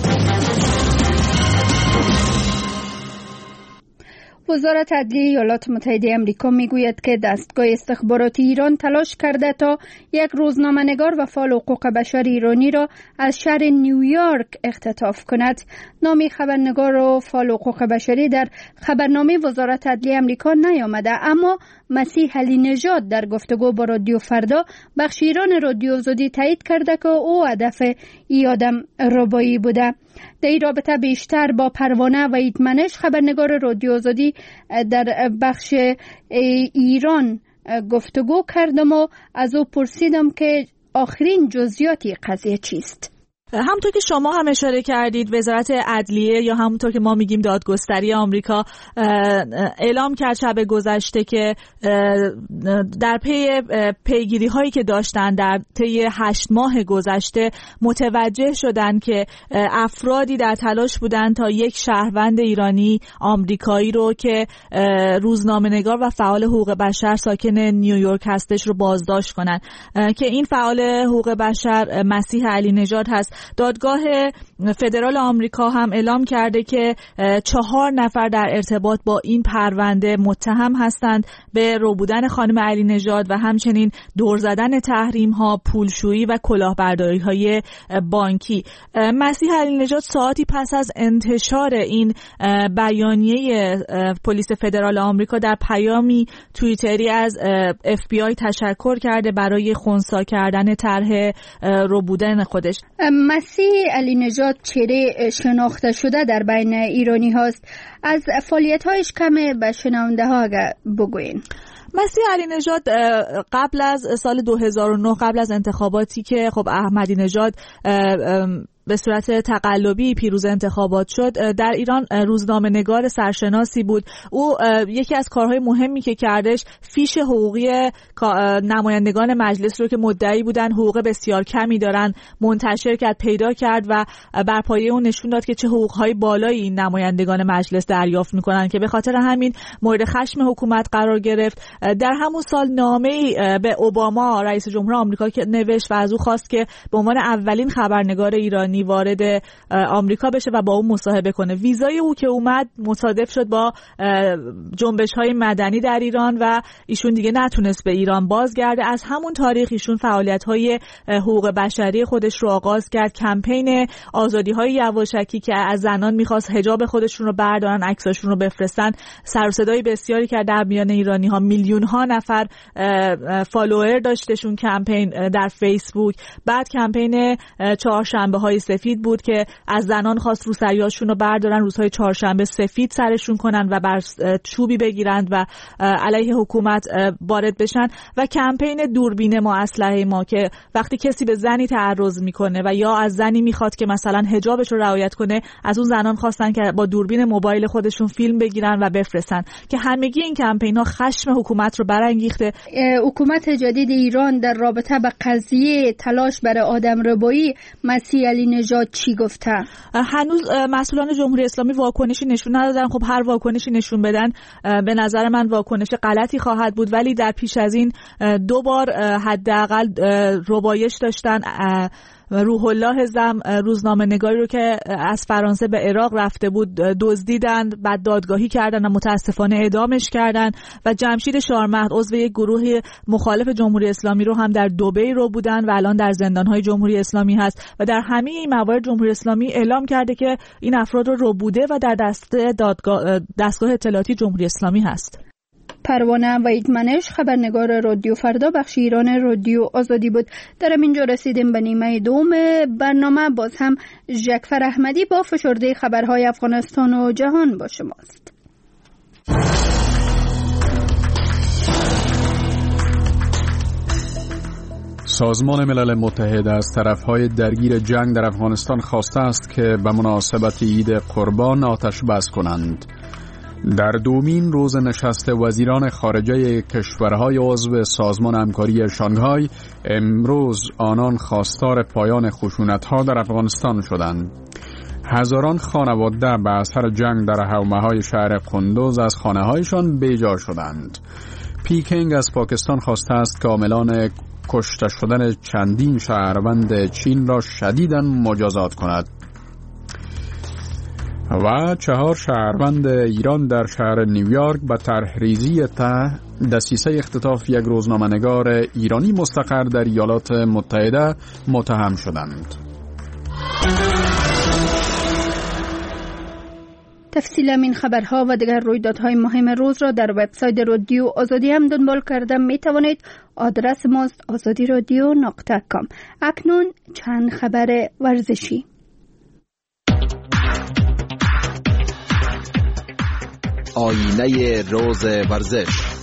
وزارت عدلیه ایالات متحده آمریکا میگوید که دستگاه استخباراتی ایران تلاش کرده تا یک روزنامه‌نگار و فعال حقوق بشر ایرانی را از شهر نیویورک اختطاف کند. نام خبرنگار و فعال حقوق بشری در خبرنامه وزارت عدلیه آمریکا نیامده، اما مسیح علی نژاد در گفتگو با رادیو فردا بخش ایران رادیو آزادی تایید کرده که او هدف ای آدم ربایی بوده. در این رابطه بیشتر با پروانه و ایتمنش خبرنگار رادیو آزادی در بخش ایران گفتگو کردم و از او پرسیدم که آخرین جزئیات قضیه چیست. همونطور که شما هم اشاره کردید، وزارت عدلیه یا همونطور که ما میگیم دادگستری آمریکا اعلام کرد شب گذشته که در پی پیگیری هایی که داشتن در طی هشت ماه گذشته متوجه شدن که افرادی در تلاش بودن تا یک شهروند ایرانی آمریکایی رو که روزنامه‌نگار و فعال حقوق بشر ساکن نیویورک هستش رو بازداشت کنن که این فعال حقوق بشر مسیح علی نژاد هست. دادگاه فدرال آمریکا هم اعلام کرده که چهار نفر در ارتباط با این پرونده متهم هستند به ربودن خانم علی نژاد و همچنین دور زدن تحریم ها، پولشویی و کلاهبرداری های بانکی. مسیح علی نژاد ساعتی پس از انتشار این بیانیه پلیس فدرال آمریکا در پیامی توییتری از اف بی آی تشکر کرده برای خنثی کردن طرح ربودن خودش. مسیح علی نژاد چهره شناخته شده در بین ایرانی هاست. از فعالیت‌هایش کمی به شنونده ها بگوین. مسیح علی نژاد قبل از سال دو هزار و نه، قبل از انتخاباتی که خب احمدی نژاد به صورت تقلبی پیروز انتخابات شد، در ایران روزنامه نگار سرشناسی بود. او یکی از کارهای مهمی که کردش فیش حقوقی نمایندگان مجلس رو که مدعی بودن حقوق بسیار کمی دارن منتشر کرد، پیدا کرد و بر پایه اون نشون داد که چه حقوقهای بالایی این نمایندگان مجلس دریافت میکنن که به خاطر همین مورد خشم حکومت قرار گرفت. در همون سال نامه‌ای به اوباما رئیس جمهور آمریکا که نوشت و از او خواست که به عنوان اولین خبرنگار ایرانی وارد آمریکا بشه و با اون مصاحبه کنه. ویزای او که اومد مصادف شد با جنبش‌های مدنی در ایران و ایشون دیگه نتونست به ایران بازگرده. از همون تاریخ ایشون فعالیت‌های حقوق بشری خودش رو آغاز کرد. کمپین آزادی‌های یواشکی که از زنان می‌خواست حجاب خودشون رو بردارن، عکساشون رو بفرستن، سر و صدای بسیاری کرد در میان ایرانی‌ها. میلیون‌ها نفر فالوور داشتشون کمپین در فیسبوک. بعد کمپین چهارشنبه‌های سفید بود که از زنان خواست روسریاشون رو بردارن، روزهای چهارشنبه سفید سرشون کنن و بر چوبی بگیرند و علیه حکومت وارد بشن. و کمپین دوربین ما اسلحه ما که وقتی کسی به زنی تعرض میکنه و یا از زنی میخواد که مثلا حجابش رو رعایت کنه، از اون زنان خواستن که با دوربین موبایل خودشون فیلم بگیرن و بفرستن که همگی این کمپین ها خشم حکومت رو برانگیخته. حکومت جدید ایران در رابطه با قضیه تلاش برای آدمربایی مسیح علی نژاد چی گفته؟ هنوز مسئولان جمهوری اسلامی واکنشی نشون ندادن. خب هر واکنشی نشون بدن به نظر من واکنش غلطی خواهد بود، ولی در پیش از این دو بار حداقل ربایش داشتن. روح الله زم روزنامه نگاری رو که از فرانسه به عراق رفته بود دزدیدن، بعد دادگاهی کردن و متاسفانه اعدامش کردن. و جمشید شارمهد عضو یک گروه مخالف جمهوری اسلامی رو هم در دبی رو بودن و الان در زندان‌های جمهوری اسلامی هست و در همه این موارد جمهوری اسلامی اعلام کرده که این افراد رو ربوده و در دست دادگاه دستگاه اطلاعاتی جمهوری اسلامی هست. پروانه ویدمنش خبرنگار رادیو فردا بخش ایران رادیو آزادی بود. در اینجا رسیدیم به نیمه دوم برنامه. باز هم ژکفر احمدی با فشرده خبرهای افغانستان و جهان با شماست. سازمان ملل متحد از طرفهای درگیر جنگ در افغانستان خواسته است که به مناسبت عید قربان آتش بس کنند. در دومین روز نشست وزیران خارجه کشورهای عضو سازمان همکاری شانگهای امروز آنان خواستار پایان خشونت‌ها در افغانستان شدند. هزاران خانواده به اثر جنگ در حومه‌های شهر قندوز از خانه‌هایشان بیجا شدند. پیکنگ از پاکستان خواسته است که عاملان کشته شدن چندین شهروند چین را شدیداً مجازات کند. و چهار شهروند ایران در شهر نیویورک به طرحریزی ته دسیسه اختطاف یک روزنامه‌نگار ایرانی مستقر در ایالات متحده متهم شدند. تفصیل این خبرها و دیگر رویدادهای مهم روز را در وبسایت رادیو آزادی هم دنبال کرده می توانید. آدرس ماست آزادی رادیو نقطه کام. اکنون چند خبر ورزشی. آینه روز ورزش.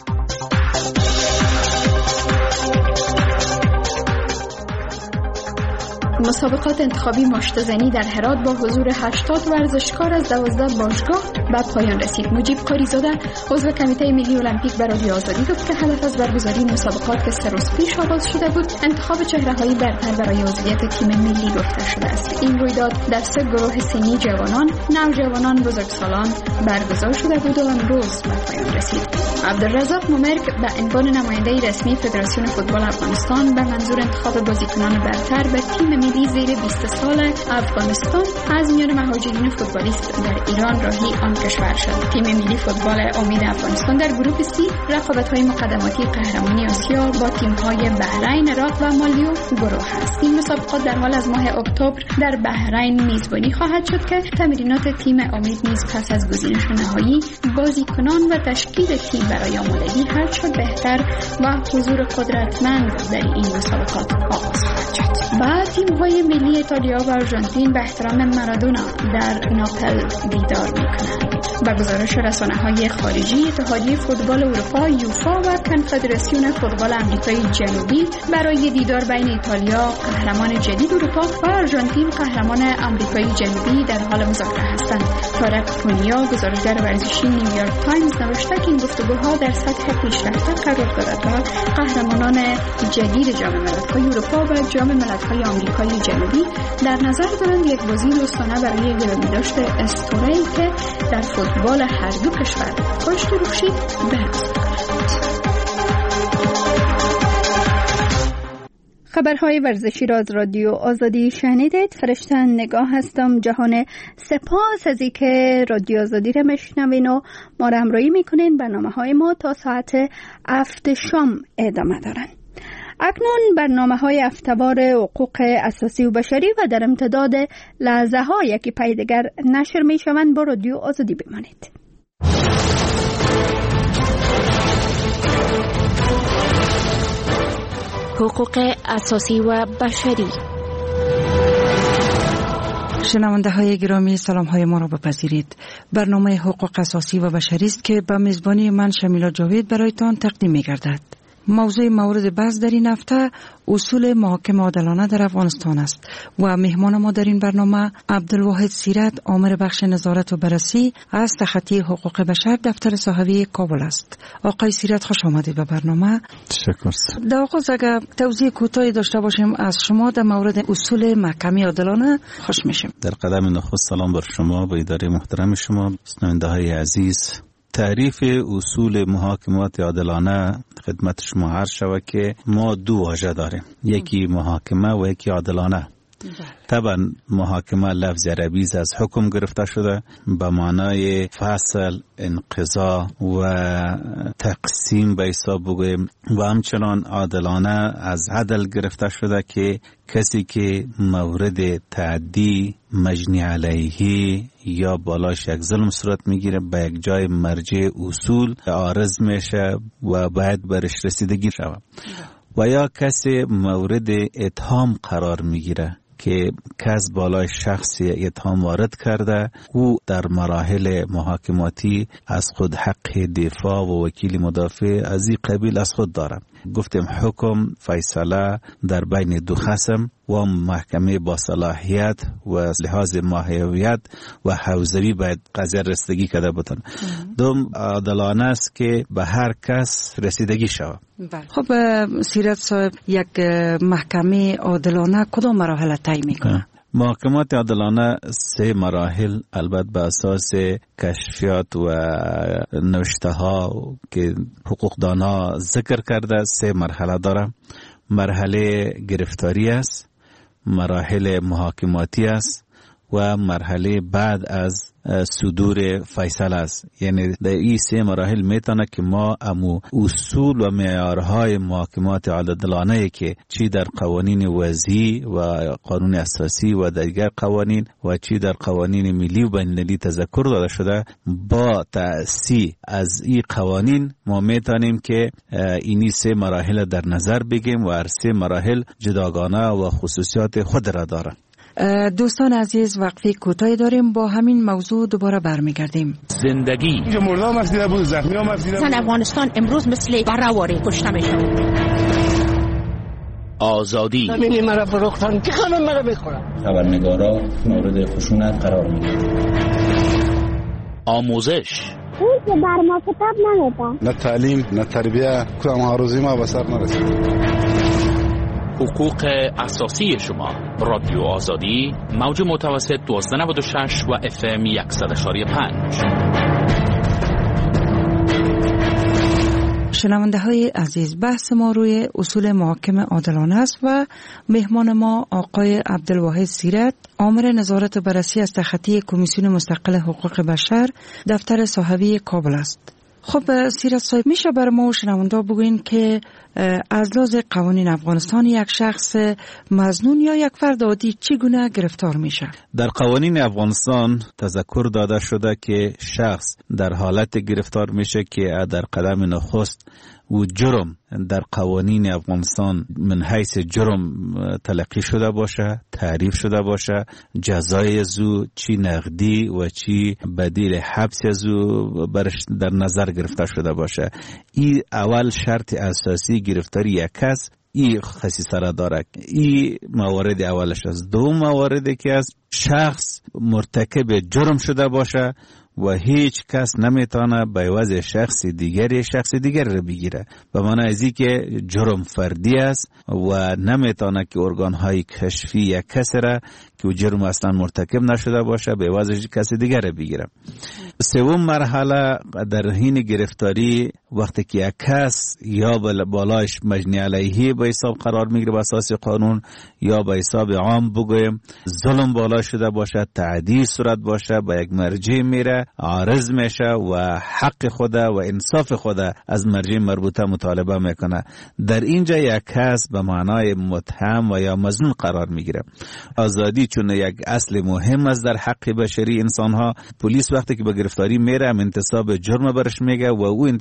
مسابقات انتخابی مشتزنی در هرات با حضور هشتاد ورزشکار از دوازده باشگاه به پایان رسید. مجیب قاریزاده عضو کمیته ملی المپیک برای آزادی گفت که هدف از برگزاری مسابقات که سه روز پیش آغاز شده بود انتخاب چهره‌های برتر برای عضویت تیم ملی گفته شده است. این رویداد در سه گروه سنی جوانان، نوجوانان، بزرگسالان برگزار شده بود و امروز به پایان رسید. عبدالرزاق ممرک به عنوان نماینده رسمی فدراسیون فوتبال افغانستان به منظور انتخاب بازیکنان برتر به تیم ملی زیر بیست سال افغانستان از میان مهاجرین فوتبالیست در ایران راهی آن کشور شد. تیم ملی فوتبال امید افغانستان در گروه سی رقابت‌های مقدماتی قهرمانی آسیا با تیم‌های بحرین، عراق و مالی و گروه است. این مسابقات در حال از ماه اکتبر در بحرین میزبانی خواهد شد که تمرینات تیم امید نیز پس از گزینش نهایی بازیکنان و تشکیل تیم برای آمادگی هر چه بهتر و حضور قدرتمند در این مسابقات آغاز خواهد شد. بعد تیم‌های ملی ایتالیا و آرژانتین به احترام مارادونا در ناپل دیدار می‌کنند. با گزارش رسانه‌های خارجی اتحادیه فوتبال اروپا یوفا و کنفدراسیون فوتبال آمریکای جنوبی برای دیدار بین ایتالیا قهرمان جدید اروپا و آرژانتین قهرمان آمریکای جنوبی در حال مذاکره هستند. فارق پونیا گزارشگر ورزشی نیویورک تایمز نوشته که این گفتگوها در سطح پیشرفته قرار دارد و قهرمانان جدید جام ملت‌های اروپا و جام ملت‌های آمریکای جنوبی در نظر دارند یک بازی دوستانه برای گرامی‌داشت اسطوره‌ای که در فوتبال هر دو کشور پشت روشی برگزار کنند. خبرهای ورزشی را از رادیو آزادی شنیدید. فرشته نگاه هستم. جهان سپاس از اینکه رادیو آزادی را میشنوین و ما را همراهی میکنین. برنامه‌های ما تا ساعت هفت شام ادامه دارن. اکنون برنامه های هفته‌وار حقوق اساسی و بشری و در امتداد لحظه های که پی دیگر نشر می شوند با رادیو آزادی بمانید. حقوق اساسی و بشری. شنونده های گرامی سلام های ما را بپذیرید. برنامه حقوق اساسی و بشری است که به میزبانی من شمیلا جاوید برایتان تقدیم می گردد. موضوع مورد بحث در این هفته اصول محاکمه عادلانه در افغانستان است و مهمان ما در این برنامه عبدالواحد سیرت، آمر بخش نظارت و بررسی از تخطی حقوق بشر دفتر صحوی کابل است. آقای سیرت خوش آمدید به برنامه. تشکر. در آغاز اگر توضیح کوتاهی داشته باشیم از شما در مورد اصول محکمه عادلانه خوش میشیم. در قدم نخست سلام بر شما و اداره محترم شما، شنونده های عزیز. تعریف اصول محاکمات عادلانه خدمت شما عرض شود که ما دو واژه داریم، یکی محاکمه و یکی عادلانه. طبعا محاکمه لفظ عربی از حکم گرفته شده به معنای فصل، انقضا و تقسیم به حساب بگویم، و همچنان عادلانه از عدل گرفته شده که کسی که مورد تعدی، مجنی علیه یا بالاش یک ظلم صورت میگیره به یک جای مرجع اصول عارض میشه و باید برش رسیدگی شود، و یا کسی مورد اتهام قرار میگیره که کس بالای شخصی اتهام وارد کرده، او در مراحل محاکماتی از خود حق دفاع و وکیل مدافع از این قبیل از خود داره. گفتیم حکم فیصله در بین دو خصم و محکمه با صلاحیت و لحاظ ماهیت و حوزوی باید قضیه رسیدگی کرده بودن. دوم عادلانه است که به هر کس رسیدگی شود. خب سیرت صاحب، یک محکمه عادلانه کدام مراحل طی میکنه؟ محاکمات عادلانه سه مراحل البته به اساس کشفیات و نوشته ها که حقوقدان ها ذکر کرده سه مرحله داره. مرحله گرفتاری است، مراحل محاکماتی است و مرحله بعد از صدور فیصله است. یعنی در این سه مراحل میتونه که ما امو اصول و معیارهای محاکمات عادلانه که چی در قوانین وضعی و قانون اساسی و دیگر قوانین و چی در قوانین ملی و بین‌المللی تذکر داده شده، با تأسیس از این قوانین ما میتونیم که اینی سه مراحل در نظر بگیریم و هر سه مراحل جداگانه و خصوصیات خود را داره. دوستان عزیز، وقفه کوتاهی داریم، با همین موضوع دوباره برمیگردیم. زندگی اینجا مردم مسیده بود، زخمی هم مسیده بود. افغانستان امروز مثل برهواری کشته میشه. آزادی همینی مرا فروختن که همه مرا بخورن. خبرنگارا مورد خشونت قرار میگیرن. آموزش اون که بر ما کتاب نمیده، نه تعلیم نه تربیه، کدام آرزوی ما به سر نرسید. حقوق اساسی شما. رادیو آزادی، موج متوسط دوازده نود و شش و اف ام صد و پنج. شنونده های عزیز، بحث ما روی اصول محاکمه عادلانه است و مهمان ما آقای عبدالواحد سیرت، آمر نظارت و بررسی از تخطی کمیسیون مستقل حقوق بشر دفتر صحوی کابل است. خب سیرت صاحب، میشه بر ما و شنونده بگوین که از لحاظ قوانین افغانستان یک شخص مظنون یا یک فرد عادی چگونه گرفتار میشه؟ در قوانین افغانستان تذکر داده شده که شخص در حالت گرفتار میشه که در قدم نخست و جرم در قوانین افغانستان من حیث جرم تلقی شده باشه، تعریف شده باشه، جزای زو چی نقدی و چی بدیل حبس زو برش در نظر گرفته شده باشه. این اول شرط اساسی گرفتاری یک کس این خصیصه را داره. این موارد اولش است. دوم موارد که از شخص مرتکب جرم شده باشه و هیچ کس نمیتونه به عوض شخص دیگری شخص دیگر را بگیره، به معنی ازی که جرم فردی است و نمیتونه که ارگان های کشفی یک کس را که جرم اصلا مرتکب نشده باشه به عوض کس دیگر را بگیره. سوم مرحله در حین گرفتاری وقتی که یک کس یا بالاش مجنی علیه به حساب قرار میگیره به اساس قانون یا به حساب عام بگویم ظلم بالا شده باشه، تعدی صورت باشه، به یک مرجع میره، عارض میشه و حق خود و انصاف خود از مرجع مربوطه مطالبه میکنه. در اینجا یک کس به معنای متهم و یا مظنون قرار میگیره. آزادی چون یک اصل مهم است در حق بشری انسان ها، پلیس وقتی که به گرفتاری میره انتصاب جرم برش میگه و او انتصاب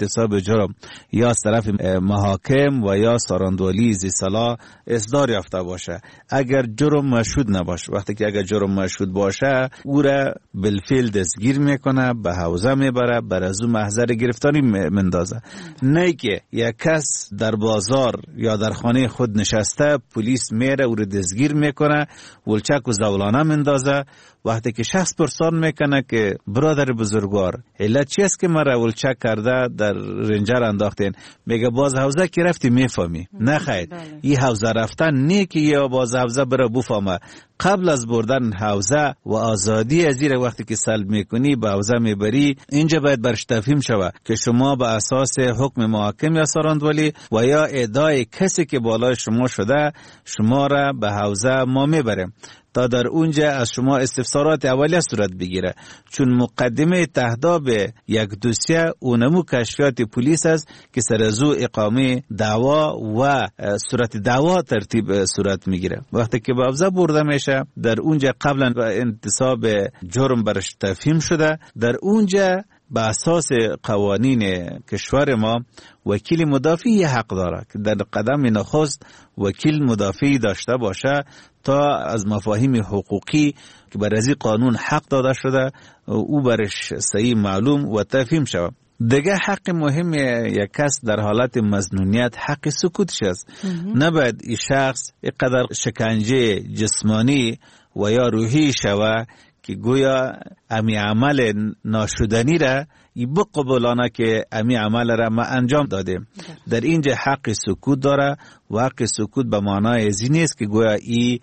جرم یا از طرف محاکم و یا ساراندولی زیصلاح اصدار یافته باشه. اگر جرم مشهود نباشه، وقتی که اگر جرم مشهود باشه او را بالفعل دستگیر میکنه، به حوزه میبره، بر از او محضر گرفتاری مندازه. نه که یک کس در بازار یا در خانه خود نشسته پلیس میره او را دستگیر میکنه، ولچک و زولانه مندازه. وقتی که شخص پرسان میکنه که برادر بزرگوار علت چی است که مرا ولچک کرده در رنجر انداختین، میگه باز حوزه که رفتی میفهمی. نه خیر، این حوزه رفتن نه که یا باز حوزه بره بفهمه. قبل از بردن حوزه و آزادی از زیر وقتی که سلب میکنی به حوزه میبری، اینجا باید برش تفهیم شوه که شما به اساس حکم محاکم یا ساراندولی و یا ادعای کسی که بالای شما شده شما را به حوزه ما میبریم تا در اونجا از شما استفسارات اولیه صورت بگیره، چون مقدمه تهداب یک دوسیه اونمو کشفیات پلیس است که سر از او اقامه دعوا و صورت دعوا ترتیب صورت میگیره. وقتی که به حوزه برده میشه در اونجا قبلا انتصاب جرم برش تفهیم شده، در اونجا به اساس قوانین کشور ما وکیل مدافعی حق داره که در قدم نخست وکیل مدافعی داشته باشه تا از مفاهیم حقوقی که بر از این قانون حق داده شده او برش صحیح معلوم و تفهیم شود. دیگه حق مهم یک کس در حالت مظنونیت حق سکوتش است. نباید این شخص اینقدر شکنجه جسمانی و یا روحی شود که گویا امی عمل ناشدنی را ای بقبولانه که امی عمل را ما انجام دادیم. در اینجا حق سکوت داره و حق سکوت به معنای ازی نیست که گویا ای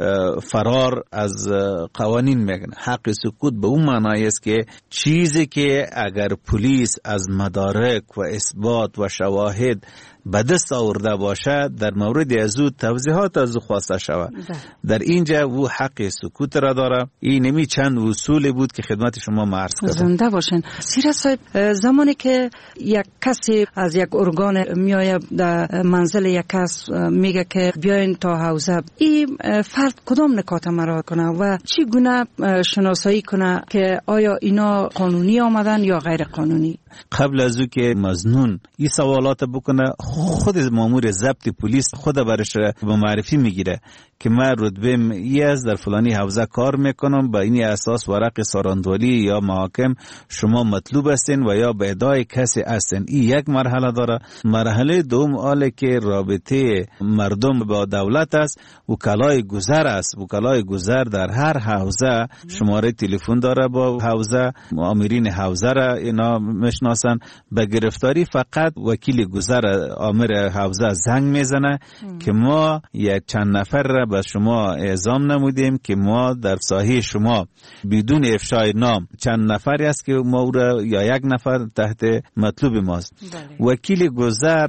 فرار از قوانین میگن. حق سکوت به اون معنای است که چیزی که اگر پلیس از مدارک و اثبات و شواهد به دست آورده باشه در مورد از او توضیحات از او خواسته شود. در اینجا او حق سکوت را داره. این نمی چند اصولی بود که خدمت شما عرض کردم. زنده باشین. سیرت صاحب، زمانی که یک کسی از یک ارگان میایه در منزل یک کس میگه که بیاین تا حوزه، این فرد کدام نکات مراعات کنه و چی گونه شناسایی کنه که آیا اینا قانونی آمدن یا غیر قانونی؟ قبل از او که مظنون این سوالات بکنه، خود مامور ضبط پلیس خود برش به معرفی میگیره که من رتبه ای از در فلانی حوزه کار میکنم، با این اساس ورق ساراندولی یا محاکم شما مطلوب هستین و یا به ادعای کسی هستین. این یک مرحله داره. مرحله دوم آله که رابطه مردم با دولت است، وکلای گذر است. وکلای گذر در هر حوزه شماره تلفن داره با حوزه، آمرین حوزه را اینا میشناسن. به گرفتاری فقط وکیل گذر آمر حوزه زنگ میزنه که ما یک چند نفر را به شما اعزام نمودیم که ما در ساحه شما بدون افشای نام چند نفری است که ما او را یا یک نفر تحت مطلوب ماست. بله. وکیل گذر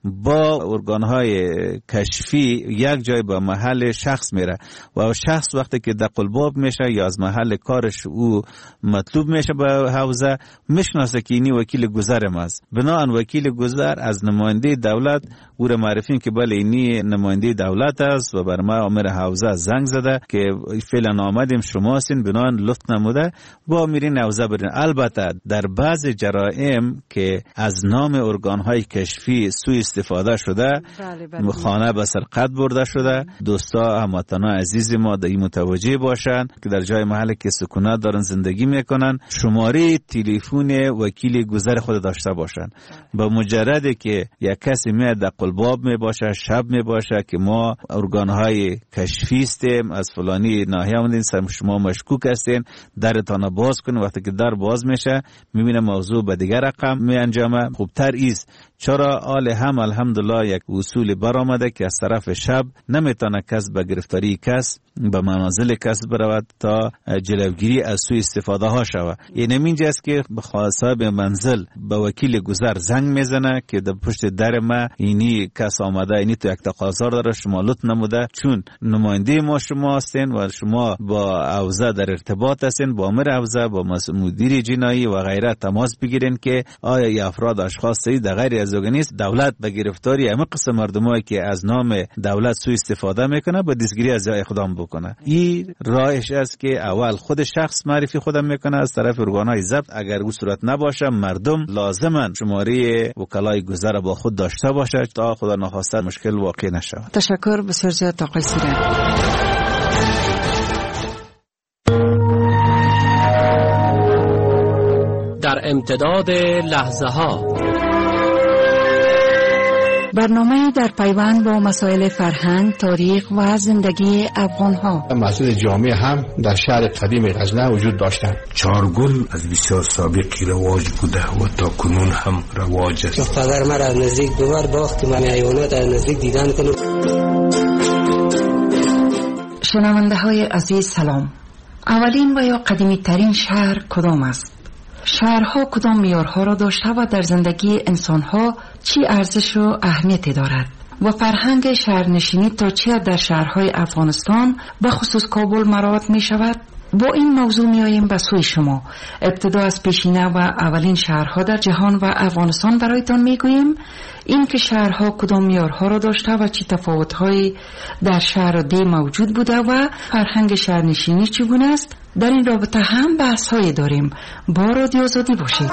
با ارگانهای کشفی یک جای به محل شخص میره و شخص وقتی که دقلباب میشه یا از محل کارش او مطلوب میشه به حوزه میشناسه که اینی وکیل گذر ماست. بنابراین وکیل گذر از نماینده دولت او را معرفی که بله اینی نماینده دولت است و بر ما امر حوزه زنگ زده که فعلا آمدیم شما هستین، بنابراین لطف نموده با میرین حوزه برین. البته در بعض جرائم که از نام ارگانهای کشفی سوء استفاده شده، بله بله. خانه به سرقت برده شده، دوستا هموطنا عزیز ما در این متوجه باشن که در جای محل که سکونت دارن زندگی میکنن شماره تلفن وکیل گذر خود داشته باشن. با مجرد که یک کسی میاد در قلباب می باشه، شب می باشه که ما ارگانهای کشفی هستیم از فلانی ناحیه آمدین، سر شما مشکوک هستین، درتان باز کنین. وقتی که در باز میشه میبینه موضوع به دیگر رقم می انجامه. خوبتر ایست چرا آل هم الحمدلله یک اصول برآمده که از طرف شب نمیتونه کس به گرفتاری کس به منازل کس برود تا جلوگیری از سوء استفاده ها شود. این اینجاست که صاحب منزل به وکیل گذر زنگ میزنه که در پشت در ما اینی کس آمده، اینی تو یک تقاضا داره، شما لطف نموده چون نماینده ما شما هستین و شما با حوزه در ارتباط هستین، با امر حوزه با مدیر جنایی و غیره تماس بگیرین که آیا ای افراد اشخاص در غیر از بزرگ نیست. دولت به گرفتاری همه قسم مردمایی که از نام دولت سوء استفاده میکنه با دستگیری از جا اقدام بکنه. این راهش است که اول خود شخص معرفی خودم میکنه از طرف ارگانهای ضبط. اگر او صورت نباشه مردم لازماً شماره وکلای گذر با خود داشته باشه تا خدا نخواسته مشکل واقع نشود. تشکر بسیار زیاد آقای سیرت. در امتداد لحظه ها برنامه در پیوند با مسائل فرهنگ، تاریخ و زندگی افغان ها. مسجد جامع هم در شهر قدیم غزنه وجود داشتند. چارگل از بسیار سابقی رواج بوده و تا کنون هم رواج است. پدر مرا از نزدیک دوبار باخت که من حیوانات از نزدیک دیدن کنم. شنونده های عزیز سلام. اولین و یا قدیمی ترین شهر کدام است؟ شهرها کدام معیارها را داشته و در زندگی انسانها چی ارزش و اهمیتی دارد و فرهنگ شهرنشینی تا چی در شهرهای افغانستان به خصوص کابل مراعات می شود؟ با این موضوع می آییم به سوی شما. ابتدا از پیشینه و اولین شهرها در جهان و افغانستان برایتان می گوییم. این که شهرها کدام معیارها را داشته و چی تفاوت‌هایی در شهر دی موجود بوده و فرهنگ شهرنشینی چگونه است، در این رابطه هم بحث‌هایی داریم. با رادیو آزادی باشید.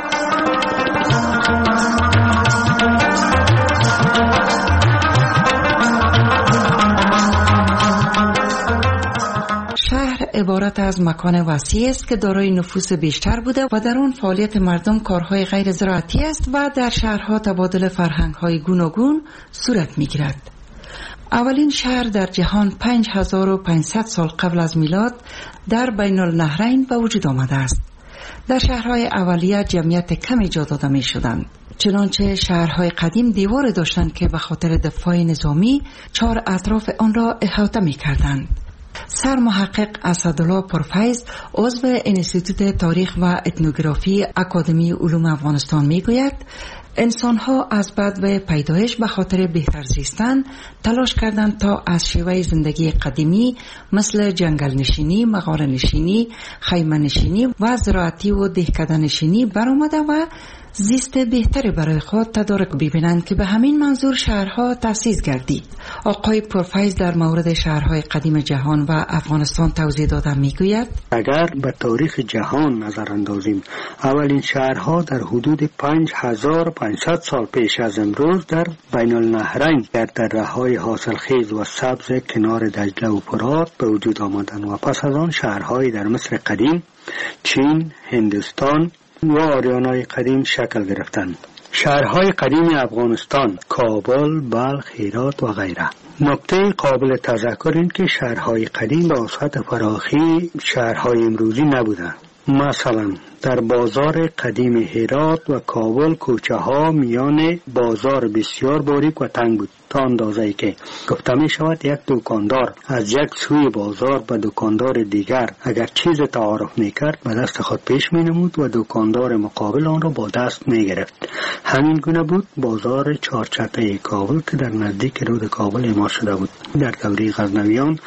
شهر عبارت از مکان وسیع است که دارای نفوس بیشتر بوده و در آن فعالیت مردم کارهای غیر زراعتی است و در شهرها تبادل فرهنگ‌های گوناگون صورت می‌گیرد. اولین شهر در جهان پنج هزار و پانصد سال قبل از میلاد در بین النهرین به وجود آمده است. در شهرهای اولیه جمعیت کمی جا داده می شدند. چنانچه شهرهای قدیم دیوار داشتند که به خاطر دفاع نظامی چهار اطراف آن را احاطه می کردند. سر محقق اسدالله پرفیض عضو انستیتوت تاریخ و اتنوگرافی اکادمی علوم افغانستان می گوید انسان‌ها از بعد و پیدایش به خاطر بهتر زیستن تلاش کردند تا از شیوه زندگی قدیمی مثل جنگل نشینی، مغاره نشینی، خیمه نشینی و زراعتی و دهکده نشینی برآمده و زیست بهتری برای خود تدارک ببینند که به همین منظور شهرها تأسیس گردید. آقای پرفیض در مورد شهرهای قدیم جهان و افغانستان توضیح داده میگوید اگر به تاریخ جهان نظر اندازیم اولین شهرها در حدود پنج هزار و پانصد سال پیش از امروز در بین النهرین در دره‌های حاصلخیز و سبز کنار دجله و فرات به وجود آمدند و پس از آن شهرهایی در مصر قدیم، چین، هندوستان و آریانای قدیم شکل گرفتند. شهرهای قدیم افغانستان کابل، بلخ، هرات و غیره. نکته قابل تذکر این که شهرهای قدیم به وسعت فراخی شهرهای امروزی نبودند. مثلا در بازار قدیم هرات و کابل کوچه ها میان بازار بسیار باریک و تنگ بود تا اندازه ای که گفته می شود یک دکاندار از یک سوی بازار به دکاندار دیگر اگر چیز تعارف می کرد به دست خود پیش می نمود و دکاندار مقابل آن را با دست می گرفت. همین گونه بود بازار چارچته کابل که در نزدیک رود کابل اعمار شده بود. در دوره غزنویان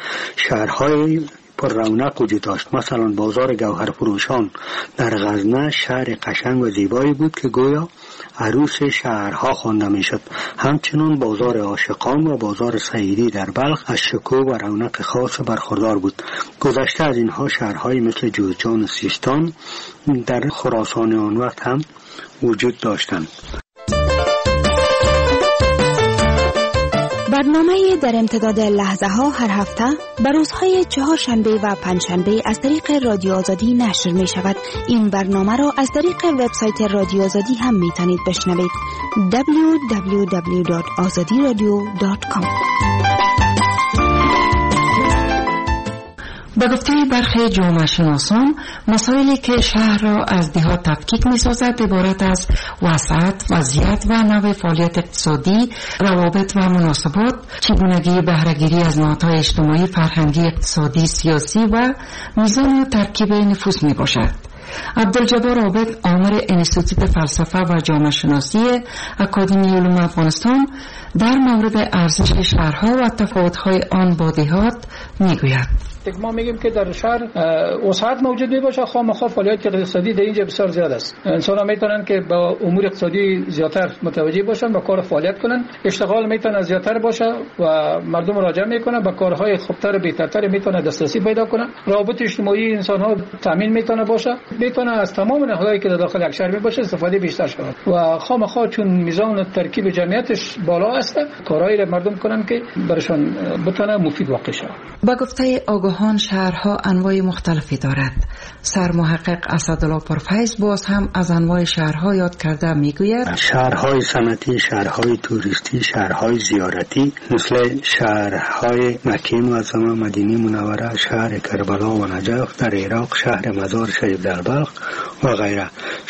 شهرهای پر رونق وجود داشت. مثلا بازار گوهر فروشان در غزنه شهر قشنگ و زیبایی بود که گویا عروس شهرها خوانده می شد. همچنان بازار عاشقان و بازار سعیدی در بلخ از شکوه و رونق خاص برخوردار بود. گذشته از اینها شهرهای مثل جوزجان و سیستان در خراسان آن وقت هم وجود داشتند. برنامه در امتداد لحظه ها هر هفته به روزهای چهارشنبه و پنجشنبه از طریق رادیو آزادی نشر می شود. این برنامه را از طریق وبسایت رادیو آزادی هم می توانید بشنوید. دبلیو دبلیو دبلیو دات آزادی رادیو دات کام. به گفته برخی جامعه شناسان مسائلی که شهر را از دهات تفکیک می سازد عبارت از وسعت، وضعیت و نوع فعالیت اقتصادی، روابط و مناسبات، چگونگی بهره‌گیری از نهادهای اجتماعی، فرهنگی، اقتصادی، سیاسی و میزان و ترکیب نفوس می باشد. عبدالجبار عابد آمر انستیتوت فلسفه و جامعه شناسی اکادمی علوم افغانستان در مورد ارزش شهرها و تفاوت‌های آن با دهات می‌گوید. ما میگیم که در شهر وسعت موجود می باشه، خامخا فعالیت اقتصادی در اینجا بسیار زیاد است. انسان‌ها میتونن که با امور اقتصادی زیاتر متوجه باشن، با کار فعالیت کنن، اشتغال میتونه زیاتر باشه و مردم مراجعه میکنن، با کارهای خوبتر بهترتر میتونه دسترسی پیدا کنن، روابط اجتماعی انسان‌ها تامین میتونه باشه، میتونه از تمام نهادهایی که در داخل یک شهر می باشه استفاده بیشتر شود و خامخا چون میزان ترکیب جمعیتش بالا است، کارهایی را مردم کنن که برشان بتونه مفید واقع شود. با گفته آگاهان شهرها انواع مختلفی دارد. سرمحقق اسدالله پرفیض باز هم از انواع شهرها یاد کرده میگوید شهرهای صنعتی، شهرهای توریستی، شهرهای زیارتی مثل شهرهای مکه معظمه، مدینه منوره، شهر کربلا و نجف در عراق، شهر مزار شریف در بلخ و غیره.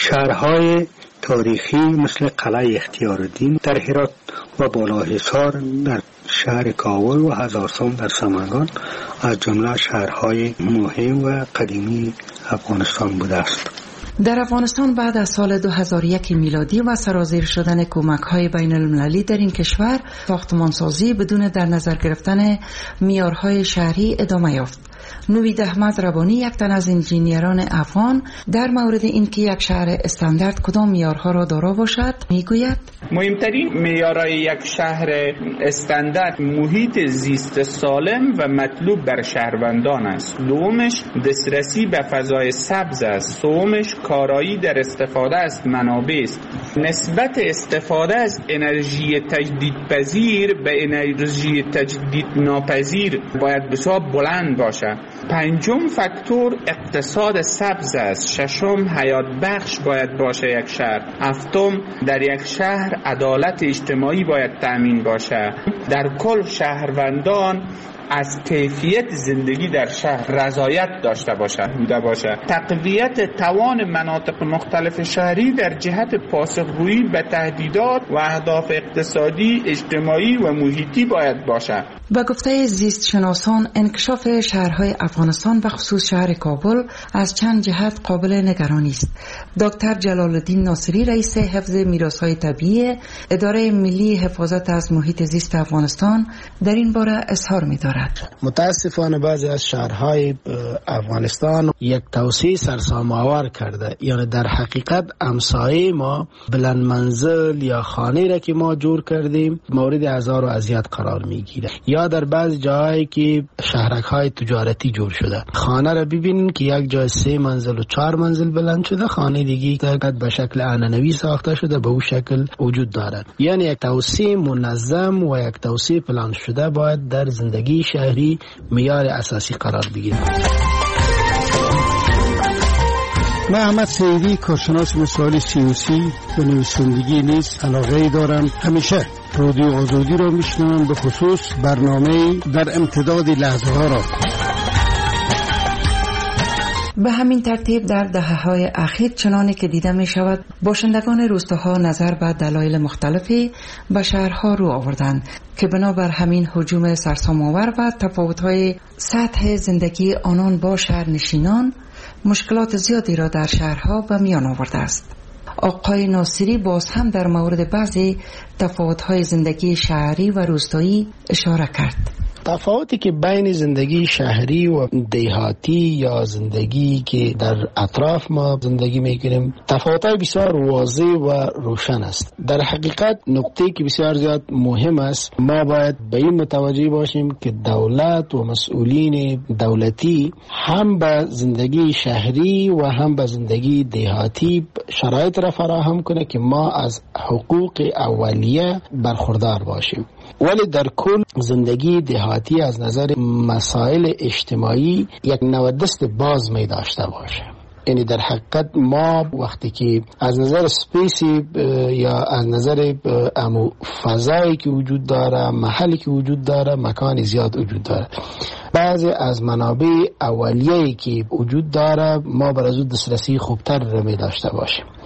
شهرهای تاریخی مثل قلعه اختیارالدین در هرات و بالاحصار در شهر کابل و هزارسان در سمنگان از جمله شهرهای مهم و قدیمی افغانستان بوده است. در افغانستان بعد از سال دو هزار و یک میلادی و سرازیر شدن کمک‌های بین المللی در این کشور، ساختمانسازی بدون در نظر گرفتن معیارهای شهری ادامه یافت. نوید احمد ربانی، یک تن از انجینیران افغان، در مورد اینکه یک شهر استاندارد کدام معیارها را دارا باشد میگوید مهمترین معیارهای یک شهر استاندارد محیط زیست سالم و مطلوب بر شهروندان است. دومش دسترسی به فضای سبز است. سومش کارایی در استفاده از منابع است. نسبت استفاده از انرژی تجدیدپذیر به انرژی تجدید ناپذیر باید بسیار بلند باشد. پنجم فاکتور اقتصاد سبز است. ششم حیات بخش باید باشه یک شهر. هفتم در یک شهر عدالت اجتماعی باید تامین باشه. در کل شهروندان از کیفیت زندگی در شهر رضایت داشته باشه بوده باشه. تقویت توان مناطق مختلف شهری در جهت پاسخگویی به تهدیدات و اهداف اقتصادی، اجتماعی و محیطی باید باشه. با گفته زیست شناسان، انکشاف شهرهای افغانستان و خصوص شهر کابل از چند جهت قابل نگرانی است. دکتر جلال الدین ناصری، رئیس حفظ میراث‌های طبیعی اداره ملی حفاظت از محیط زیست افغانستان، در این باره اظهار می‌دارد. متاسفانه بعضی از شهرهای افغانستان یک توسعه سرسام‌آور کرده، یعنی در حقیقت امسایه ما بلند منزل یا خانه را که ما جور کردیم مورد آزار و اذیت قرار میگیره. یا در بعض جاهایی که شهرک‌های تجارتی جور شده، خانه را ببینین که یک جای سه منزل و چهار منزل بلند شده، خانه دیگه که به شکل عنعنوی ساخته شده به اون شکل وجود دارد. یعنی یک توسعه منظم و یک توسعه پلان شده باید در زندگی شهری معیار اساسی قرار بگیره. من احمد سیدی، کارشناس مسائل سیاسی و نویسندگی نیز علاقه دارم. همیشه رادیو آزادی را میشنوم، به خصوص برنامه در امتداد لحظه ها را. به همین ترتیب در دهه‌های اخیر چنانی که دیده می شود باشندگان روستاها نظر به دلایل مختلفی به شهرها رو آوردند که بنابر همین هجوم سرسام‌آور و تفاوت‌های سطح زندگی آنان با شهرنشینان مشکلات زیادی را در شهرها به میان آورده است. آقای ناصری باز هم در مورد بعضی تفاوت‌های زندگی شهری و روستایی اشاره کرد. تفاوتی که بین زندگی شهری و دیهاتی یا زندگی که در اطراف ما زندگی میکنیم تفاوت‌های بسیار واضح و روشن است. در حقیقت نکته که بسیار زیاد مهم است، ما باید به این متوجه باشیم که دولت و مسئولین دولتی هم به زندگی شهری و هم به زندگی دیهاتی شرایط را فراهم کنه که ما از حقوق اولیه برخوردار باشیم. ولی در کل زندگی دیهاتی از نظر مسائل اجتماعی یک نوع دست باز می داشته باشه. یعنی در حقیقت ما وقتی که از نظر سپیسی یا از نظر امو فضایی که وجود داره، محلی که وجود داره، مکانی زیاد وجود داره، بعضی از منابع اولیه‌ای که وجود داره ما بر از دسترسی خوبتر رو می داشته باشیم.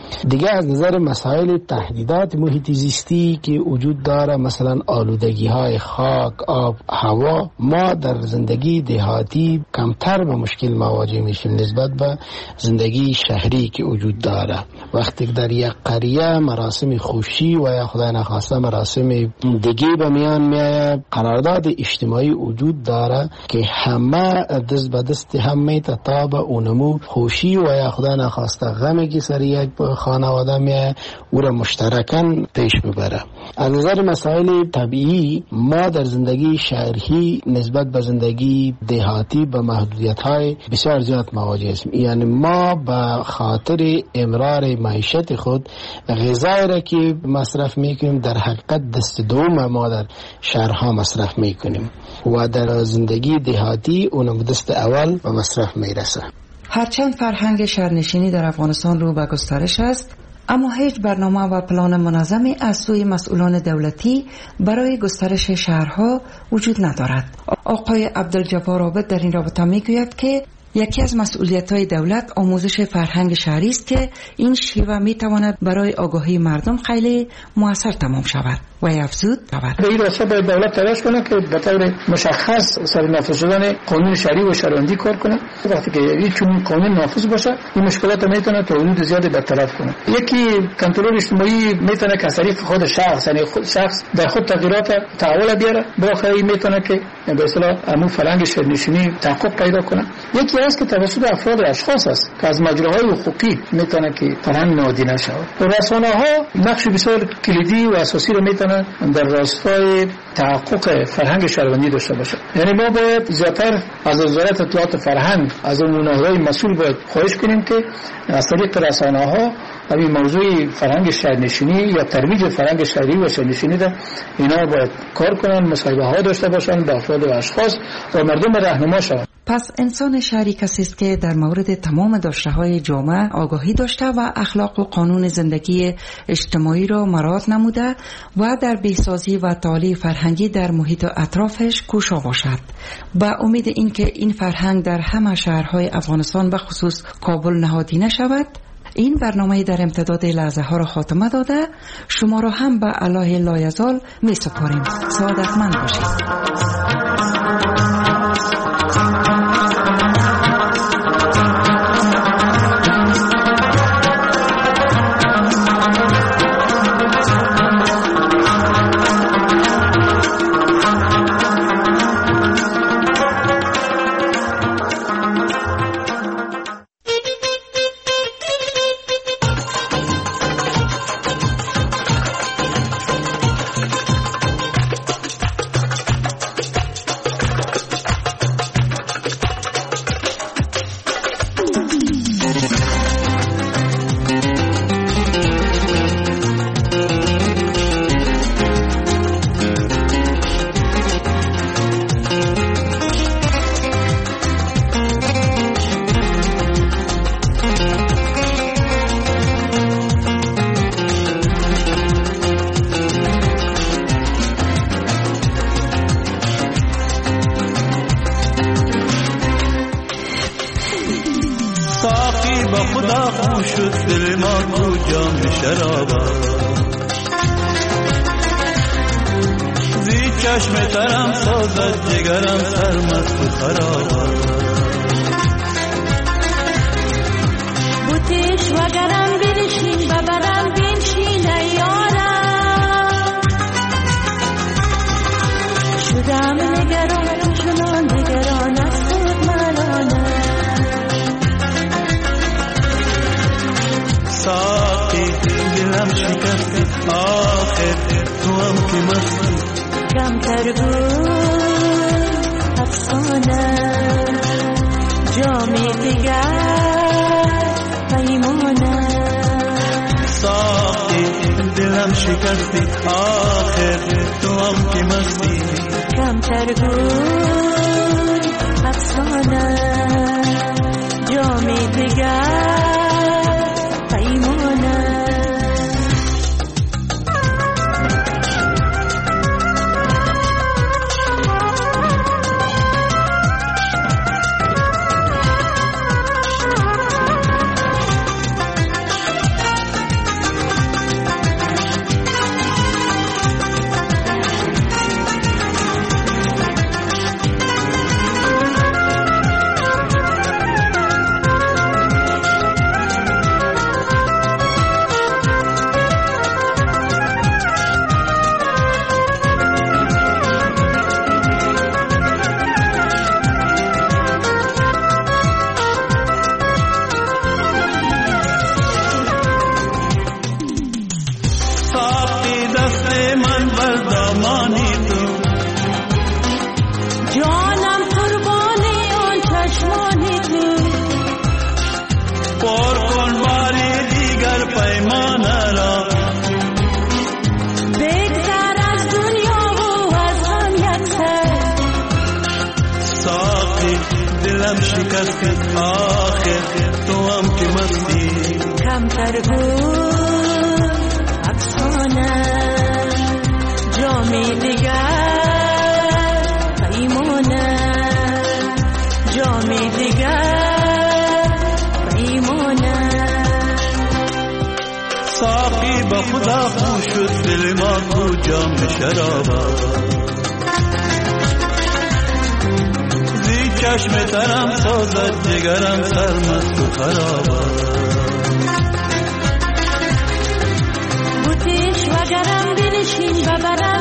دیگه از نظر مسائل تهدیدات محیط زیستی که وجود داره، مثلا آلودگی های خاک، آب، هوا، ما در زندگی دهاتی کمتر به مشکل مواجه میشیم نسبت به زندگی شهری که وجود داره. وقتی در یک قریه مراسم خوشی و یا خدای نخواسته مراسم دیگه به میان میاد، قرارداد اجتماعی وجود داره که همه دست به دست هم میتتا به اونمو خوشی و یا خدای نخواسته غمی که سر یک خانواده میاد او را مشترکاً پیش ببره. از نظر مسائل طبیعی ما در زندگی شهری نسبت به زندگی دهاتی به محدودیت های بسیار زیاد مواجه هستیم. یعنی ما به خاطر امرار معیشت خود غذایی را که مصرف میکنیم در حقیقت دست دوم ما در شهرها مصرف میکنیم و در زندگی دهاتی اونم دست اول به مصرف میرسه. هرچند فرهنگ شهرنشینی در افغانستان رو به گسترش است، اما هیچ برنامه و پلان منظمی از سوی مسئولان دولتی برای گسترش شهرها وجود ندارد. آقای عبدالجبار عابد در این رابطه میگوید که یکی از مسئولیت‌های دولت آموزش فرهنگ شهری است که این شیوه میتواند برای آگاهی مردم خیلی موثر تمام شود. و افزود شود. به این راستا باید دولت تلاش کنه که به طور مشخص سر نافذ شدن قانون شهری و شهروندی کار کنه. وقتی که این چون قانون نافذ باشه این مشکلات میتونه تا حدود زیادی برطرف کنه. یکی کنترل اجتماعی میتونه که از طریق خود شخص، یعنی خود شخص در خود تغییرات تحول بیاره، بالاخره میتونه که به اصطلاح امو فرهنگ شهرنشینی تحقق پیدا کنه. یکی هست که توسط افراد و اشخاص است که از مجراهای حقوقی میتونه که فرهنگ نهادینه نشه. رسانه‌ها نقش بسیار کلیدی و اساسی رو میتونه در راستای تحقق فرهنگ شهروندی داشته باشه. یعنی ما باید زیاتر از وزارت اطلاعات فرهنگ، از نهادهای مسئول باید خواهش کنیم که از طریق رسانه‌ها همین موضوع فرهنگ شهرنشینی یا ترویج فرهنگ شهری و شهرنشینی را اینا باید کار کنن، مصاحبه ها داشته باشن با افراد و اشخاص و مردم راهنما شوند. پس انسان شهری کسی است که در مورد تمام داشته‌های جامعه آگاهی داشته و اخلاق و قانون زندگی اجتماعی را مراعات نموده و در بهسازی و تعالی فرهنگی در محیط اطرافش کوشا باشد. با امید اینکه این فرهنگ در همه شهرهای افغانستان به خصوص کابل نهادینه شود، این برنامه در امتداد لحظه ها را خاتمه داده شما را هم به الله لایزال می سپاریم. سعادتمند باشید. دلم شکست آخر تو هم که مستی کمتر بود افسانه جامی دیگر پیمانه جامی دیگر پیمانه ساقی با خدا خو شد دل ما کو جام شرابا زی چشم ترم سازد جگرم سرمست و خرابا بوتیش وگرم بنشین ببرم